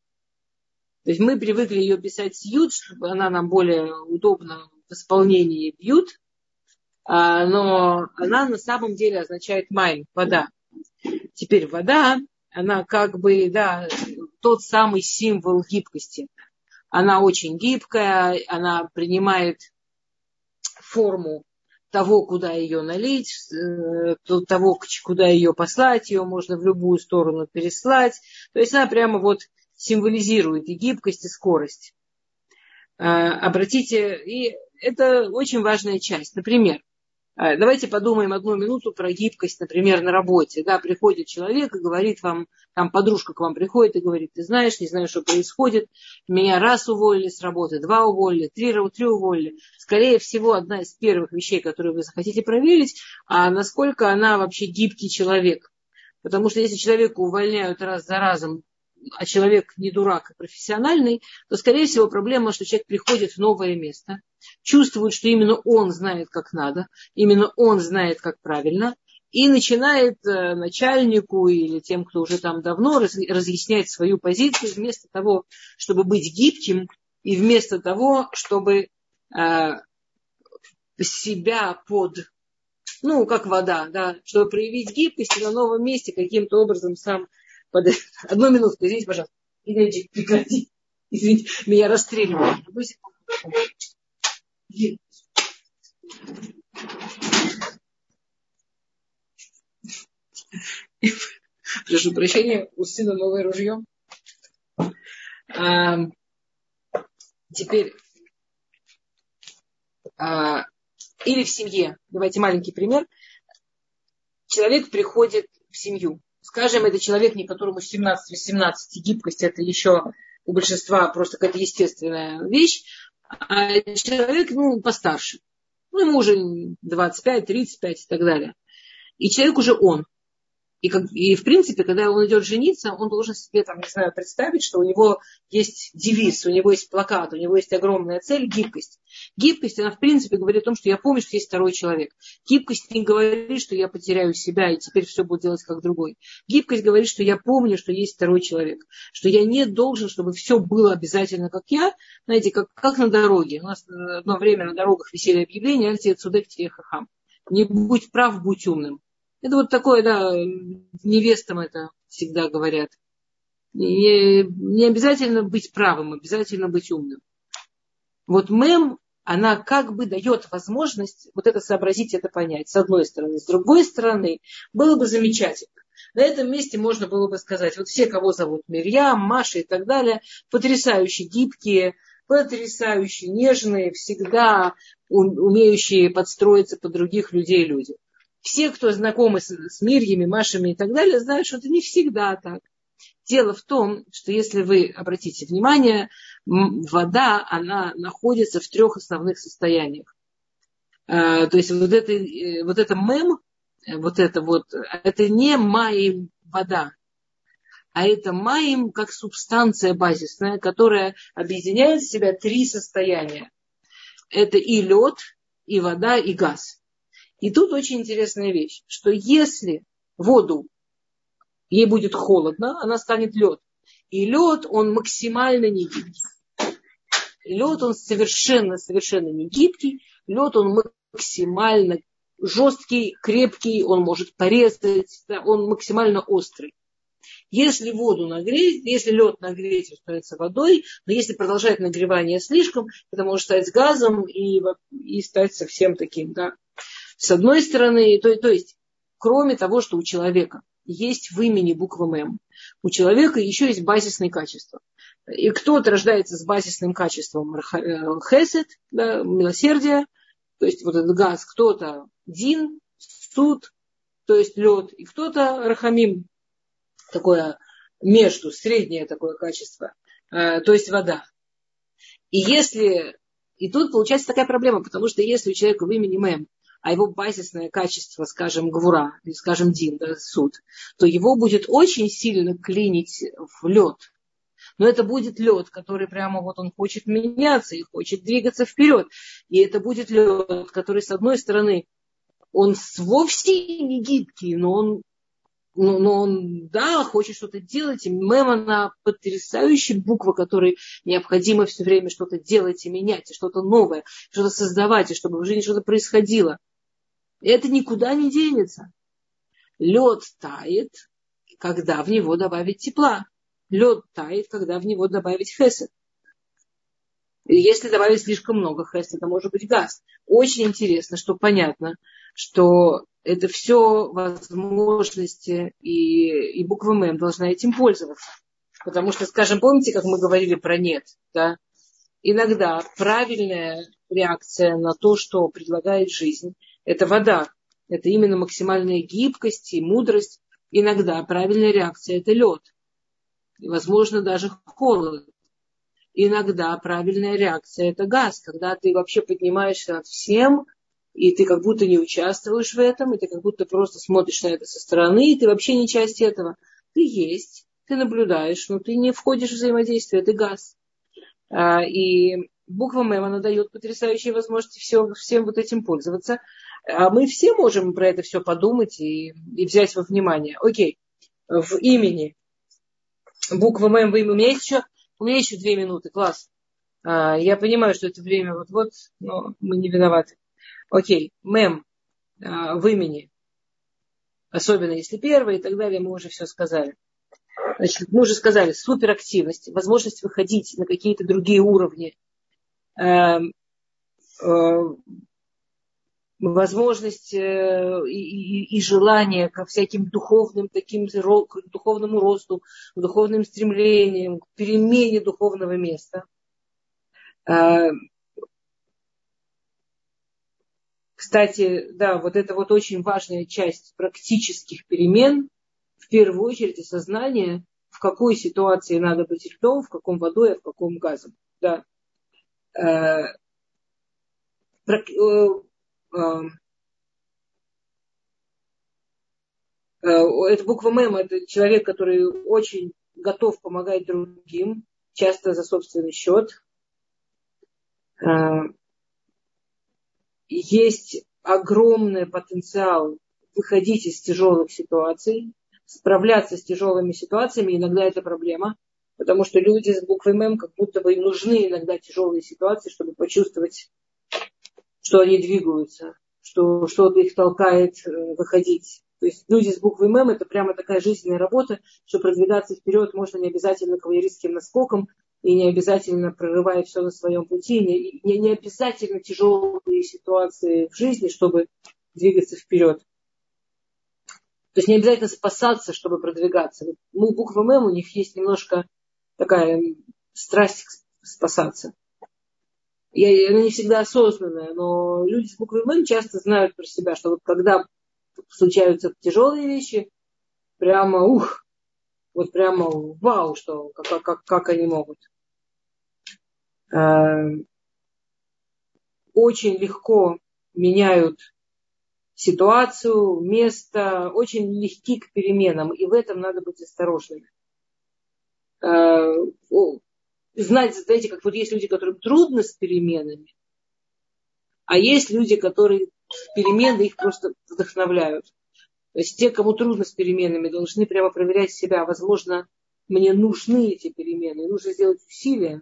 То есть мы привыкли ее писать с ют, чтобы она нам более удобна в исполнении ют, но она на самом деле означает майм, вода. Теперь вода, она как бы, да, тот самый символ гибкости. Она очень гибкая, она принимает форму того, куда ее налить, того, куда ее послать, ее можно в любую сторону переслать. То есть она прямо вот символизирует и гибкость, и скорость. Обратите, и это очень важная часть. Например, давайте подумаем одну минуту про гибкость, например, на работе. Да, приходит человек и говорит вам, там подружка к вам приходит и говорит, ты знаешь, не знаю, что происходит, меня раз уволили с работы, два уволили, три, три уволили. Скорее всего, одна из первых вещей, которые вы захотите проверить, а насколько она вообще гибкий человек. Потому что если человека увольняют раз за разом, а человек не дурак, а профессиональный, то, скорее всего, проблема, что человек приходит в новое место, чувствует, что именно он знает, как надо, именно он знает, как правильно, и начинает э, начальнику или тем, кто уже там давно, раз, разъяснять свою позицию, вместо того, чтобы быть гибким, и вместо того, чтобы э, себя под, ну, как вода, да, чтобы проявить гибкость и на новом месте каким-то образом сам под... Одну минутку, извините, пожалуйста. Извините, прекрати. Извините, меня расстреливают. Прошу прощения, у сына новое ружье. А, теперь, а, или в семье. Давайте маленький пример. Человек приходит в семью. Скажем, это человек, не которому семнадцать-восемнадцать, гибкость это еще у большинства просто какая-то естественная вещь, а человек, ну, постарше. Ну, ему уже двадцать пять, тридцать пять и так далее. И человек уже он. И, как, и, в принципе, когда он идет жениться, он должен себе, там, не знаю, представить, что у него есть девиз, у него есть плакат, у него есть огромная цель – гибкость. Гибкость, она, в принципе, говорит о том, что я помню, что есть второй человек. Гибкость не говорит, что я потеряю себя и теперь все будет делать как другой. Гибкость говорит, что я помню, что есть второй человек. Что я не должен, чтобы все было обязательно как я. Знаете, как, как на дороге. У нас одно время на дорогах висели объявления «Альтия цудек тие хахам». Не будь прав, будь умным. Это вот такое, да, невестам это всегда говорят. Не, не обязательно быть правым, обязательно быть умным. Вот мем, она как бы дает возможность вот это сообразить, это понять, с одной стороны. С другой стороны, было бы замечательно. На этом месте можно было бы сказать, вот все, кого зовут Мирьям, Маша и так далее, потрясающе гибкие, потрясающе нежные, всегда умеющие подстроиться под других людей люди. Все, кто знакомы с, с Мирьями, Машами и так далее, знают, что это не всегда так. Дело в том, что если вы обратите внимание, вода, она находится в трех основных состояниях. То есть вот это, вот это мем, вот это вот, это не маим вода, а это маим как субстанция базисная, которая объединяет в себя три состояния. Это и лед, и вода, и газ. И тут очень интересная вещь, что если воду, ей будет холодно, она станет лед. И лед, он максимально не гибкий. Лед, он совершенно-совершенно не гибкий. Лед, он максимально жесткий, крепкий, он может порезать, да, он максимально острый. Если воду нагреть, если лед нагреть, он становится водой, но если продолжать нагревание слишком, это может стать газом и, и стать совсем таким, да. С одной стороны, то, то есть, кроме того, что у человека есть в имени буква М, у человека еще есть базисные качества. И кто-то рождается с базисным качеством хесед, да, милосердие, то есть вот этот газ, кто-то дин, суд, то есть лед, и кто-то рахамим, такое между, среднее такое качество, то есть вода. И если, и тут получается такая проблема, потому что если у человека в имени М, а его базисное качество, скажем, гвура, или, скажем, дин, да, суд, то его будет очень сильно клинить в лед. Но это будет лед, который прямо вот он хочет меняться и хочет двигаться вперед. И это будет лед, который, с одной стороны, он вовсе не гибкий, но он, но, но он, да, хочет что-то делать. И мем, она потрясающая буква, которой необходимо все время что-то делать и менять, и что-то новое, что-то создавать, и чтобы в жизни что-то происходило. И это никуда не денется. Лед тает, когда в него добавить тепла. Лед тает, когда в него добавить хесед. И если добавить слишком много хесед, это может быть газ. Очень интересно, что понятно, что это все возможности, и, и буква М должна этим пользоваться. Потому что, скажем, помните, как мы говорили про нет, да? Иногда правильная реакция на то, что предлагает жизнь, это вода. Это именно максимальная гибкость и мудрость. Иногда правильная реакция – это лед. И, возможно, даже холод. Иногда правильная реакция – это газ. Когда ты вообще поднимаешься над всем, и ты как будто не участвуешь в этом, и ты как будто просто смотришь на это со стороны, и ты вообще не часть этого. Ты есть, ты наблюдаешь, но ты не входишь в взаимодействие, ты газ. И буква М, она дает потрясающие возможности все, всем вот этим пользоваться. А мы все можем про это все подумать и, и взять во внимание. Окей, в имени. Буква М в имени. У меня есть еще, у меня еще две минуты, класс. А, я понимаю, что это время вот-вот, но мы не виноваты. Окей, М а, в имени. Особенно если первое и так далее, мы уже все сказали. Значит, мы уже сказали, суперактивность, возможность выходить на какие-то другие уровни. Э, э, возможность э, и, и, и желание ко всяким духовным, таким, к духовному росту, к духовным стремлениям, к перемене духовного места. Э, кстати, да, вот это вот очень важная часть практических перемен, в первую очередь осознание, в какой ситуации надо быть льдом, в каком водой, а в каком газом. Да. Э, про, э, э, Это буква Мем, это человек, который очень готов помогать другим, часто за собственный счет. Есть огромный потенциал выходить из тяжелых ситуаций, справляться с тяжелыми ситуациями. Иногда это проблема, потому что люди с буквой Мем как будто бы им нужны иногда тяжелые ситуации, чтобы почувствовать, что они двигаются, что что-то их толкает выходить. То есть люди с буквой Мем это прямо такая жизненная работа, что продвигаться вперед можно не обязательно кавалерийским наскоком, и не обязательно прорывая все на своем пути, не, не, не обязательно тяжелые ситуации в жизни, чтобы двигаться вперед. То есть не обязательно спасаться, чтобы продвигаться. У буквы Мем у них есть немножко такая страсть спасаться. И она не всегда осознанная, но люди с буквой Мем часто знают про себя, что вот когда случаются тяжелые вещи, прямо ух, вот прямо вау, что, как, как, как они могут. Очень легко меняют ситуацию, место, очень легки к переменам, и в этом надо быть осторожными. Знать, знаете, как вот есть люди, которым трудно с переменами, а есть люди, которые перемены их просто вдохновляют. То есть те, кому трудно с переменами, должны прямо проверять себя. Возможно, мне нужны эти перемены, нужно сделать усилия.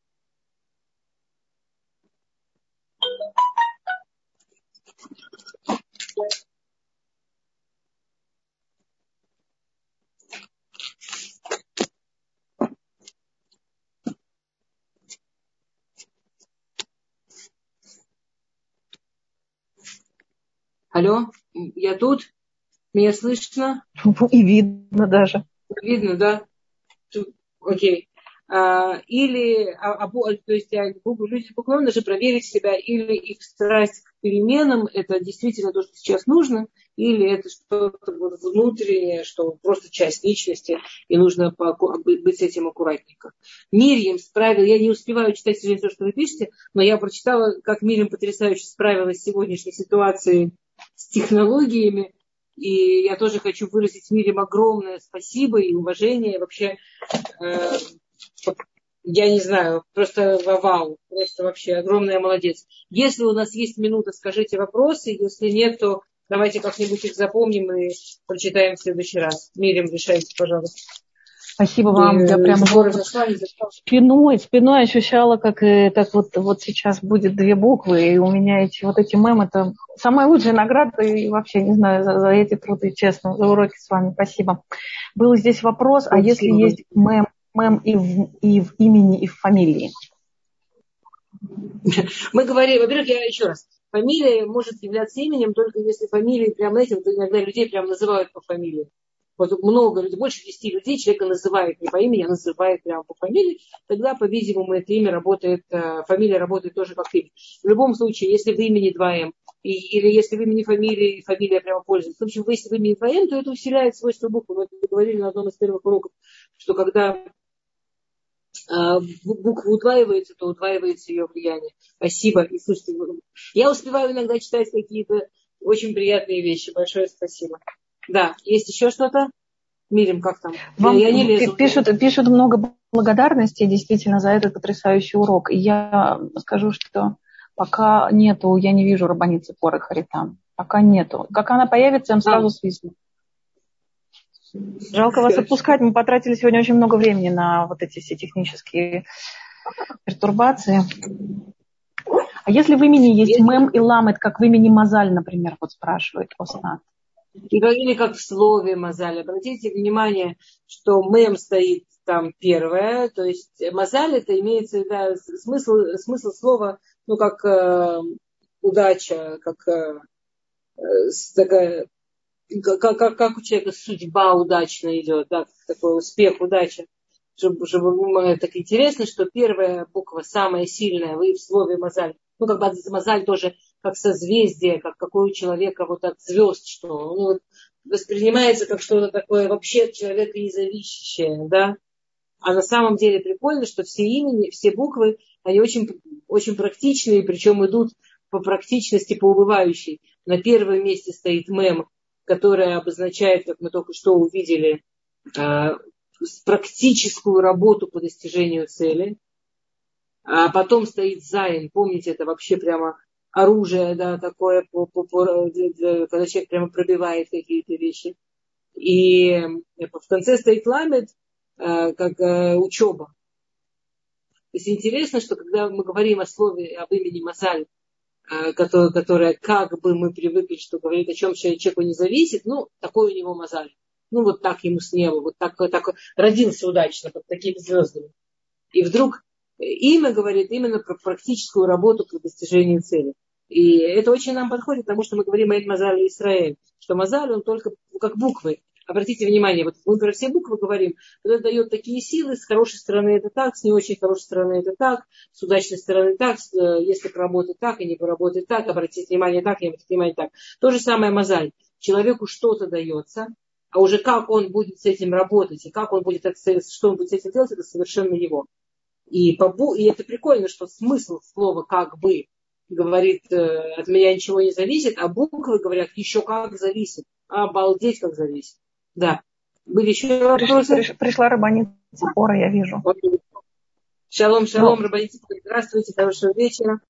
Алло, я тут? Меня слышно? И видно даже. Видно, да? Окей. А, или, а, а, то есть люди с буквой Мем должны проверить себя, или их страсть к переменам, это действительно то, что сейчас нужно, или это что-то вот внутреннее, что просто часть личности, и нужно быть с этим аккуратненько. Мирьям справилась, я не успеваю читать все, что вы пишете, но я прочитала, как Мирьям потрясающе справилась с сегодняшней ситуацией с технологиями. И я тоже хочу выразить Мирьям огромное спасибо и уважение. Вообще, э, я не знаю, просто вау, просто вообще огромная молодец. Если у нас есть минута, скажите вопросы. Если нет, то давайте как-нибудь их запомним и прочитаем в следующий раз. Мирьям, решайте, пожалуйста. Спасибо вам. Я прямо спиной, спиной ощущала, как, как вот, вот сейчас будет две буквы, и у меня эти, вот эти мемы, это самая лучшая награда, и вообще, не знаю, за, за эти труды, честно, за уроки с вами. Спасибо. Был здесь вопрос, а если есть мем, мем и, в, и в имени, и в фамилии? Мы говорим, во-первых, я еще раз, фамилия может являться именем, только если фамилии, прям, знаете, вот иногда людей прям называют по фамилии. Вот много людей, больше десяти людей человека называет не по имени, а называет прямо по фамилии, тогда, по-видимому, это имя работает, фамилия работает тоже как имя. В любом случае, если в имени два эм, и, или если в имени фамилии, фамилия прямо пользуется. В общем, если в имени два эм, то это усиляет свойства буквы. Мы это говорили на одном из первых уроков, что когда э, буква удваивается, то удваивается ее влияние. Спасибо. И слушайте, я успеваю иногда читать какие-то очень приятные вещи. Большое спасибо. Да, есть еще что-то? Мирим, как там? Вам я, я не лезу. Пишут, пишут много благодарностей действительно за этот потрясающий урок. И я скажу, что пока нету, я не вижу Рабанит Ципоры Харитам. Пока нету. Как она появится, я им сразу а. свистну. Жалко вас отпускать. Мы потратили сегодня очень много времени на вот эти все технические пертурбации. А если в имени есть если... мем и ламет, как в имени Мазаль, например, вот спрашивает Оснат. Или как в слове Мазаль. Обратите внимание, что мем стоит там первое, то есть Мазаль это имеется да, смысл, смысл слова, ну как э, удача, как э, такая, как, как, как у человека судьба удачно идет, да, такой успех, удача. Чтобы, чтобы так интересно, что первая буква самая сильная в слове Мазаль. Ну, как бы Мазаль тоже как созвездие, как какой у человека вот от звезд, что ну, вот, воспринимается как что-то такое вообще от человека независящее, да. А на самом деле прикольно, что все имени, все буквы, они очень, очень практичные, причем идут по практичности, по убывающей. На первом месте стоит мем, которая обозначает, как мы только что увидели, практическую работу по достижению цели. А потом стоит зайн, помните, это вообще прямо оружие, да, такое, по, по, по, когда человек прямо пробивает какие-то вещи. И в конце стоит ламед, как учеба. То есть интересно, что когда мы говорим о слове, об имени Мазаль, которое, которое как бы мы привыкли, что говорит о чем человеку не зависит, ну, такой у него Мазаль. Ну, вот так ему с неба, вот так, так родился удачно, под такими звездами. И вдруг имя говорит именно про практическую работу по достижению цели. И это очень нам подходит, потому что мы говорим о Мазале Исраэль, что Мазаль, он только как буквы. Обратите внимание, вот мы про все буквы говорим, это дает такие силы, с хорошей стороны это так, с не очень хорошей стороны это так, с удачной стороны так, если поработать так и не поработать так, обратите внимание так, не обратите внимание так. То же самое Мазаль. Человеку что-то дается, а уже как он будет с этим работать, и как он будет, что он будет с этим делать, это совершенно его. И, по, и это прикольно, что смысл слова «как бы» говорит, от меня ничего не зависит, а буквы говорят еще как зависит. Обалдеть, как зависит. Да. Были еще вопросы? Приш, пришла рабаница Ципора, я вижу. Шалом, шалом, рабаница. Здравствуйте, хорошего вечера.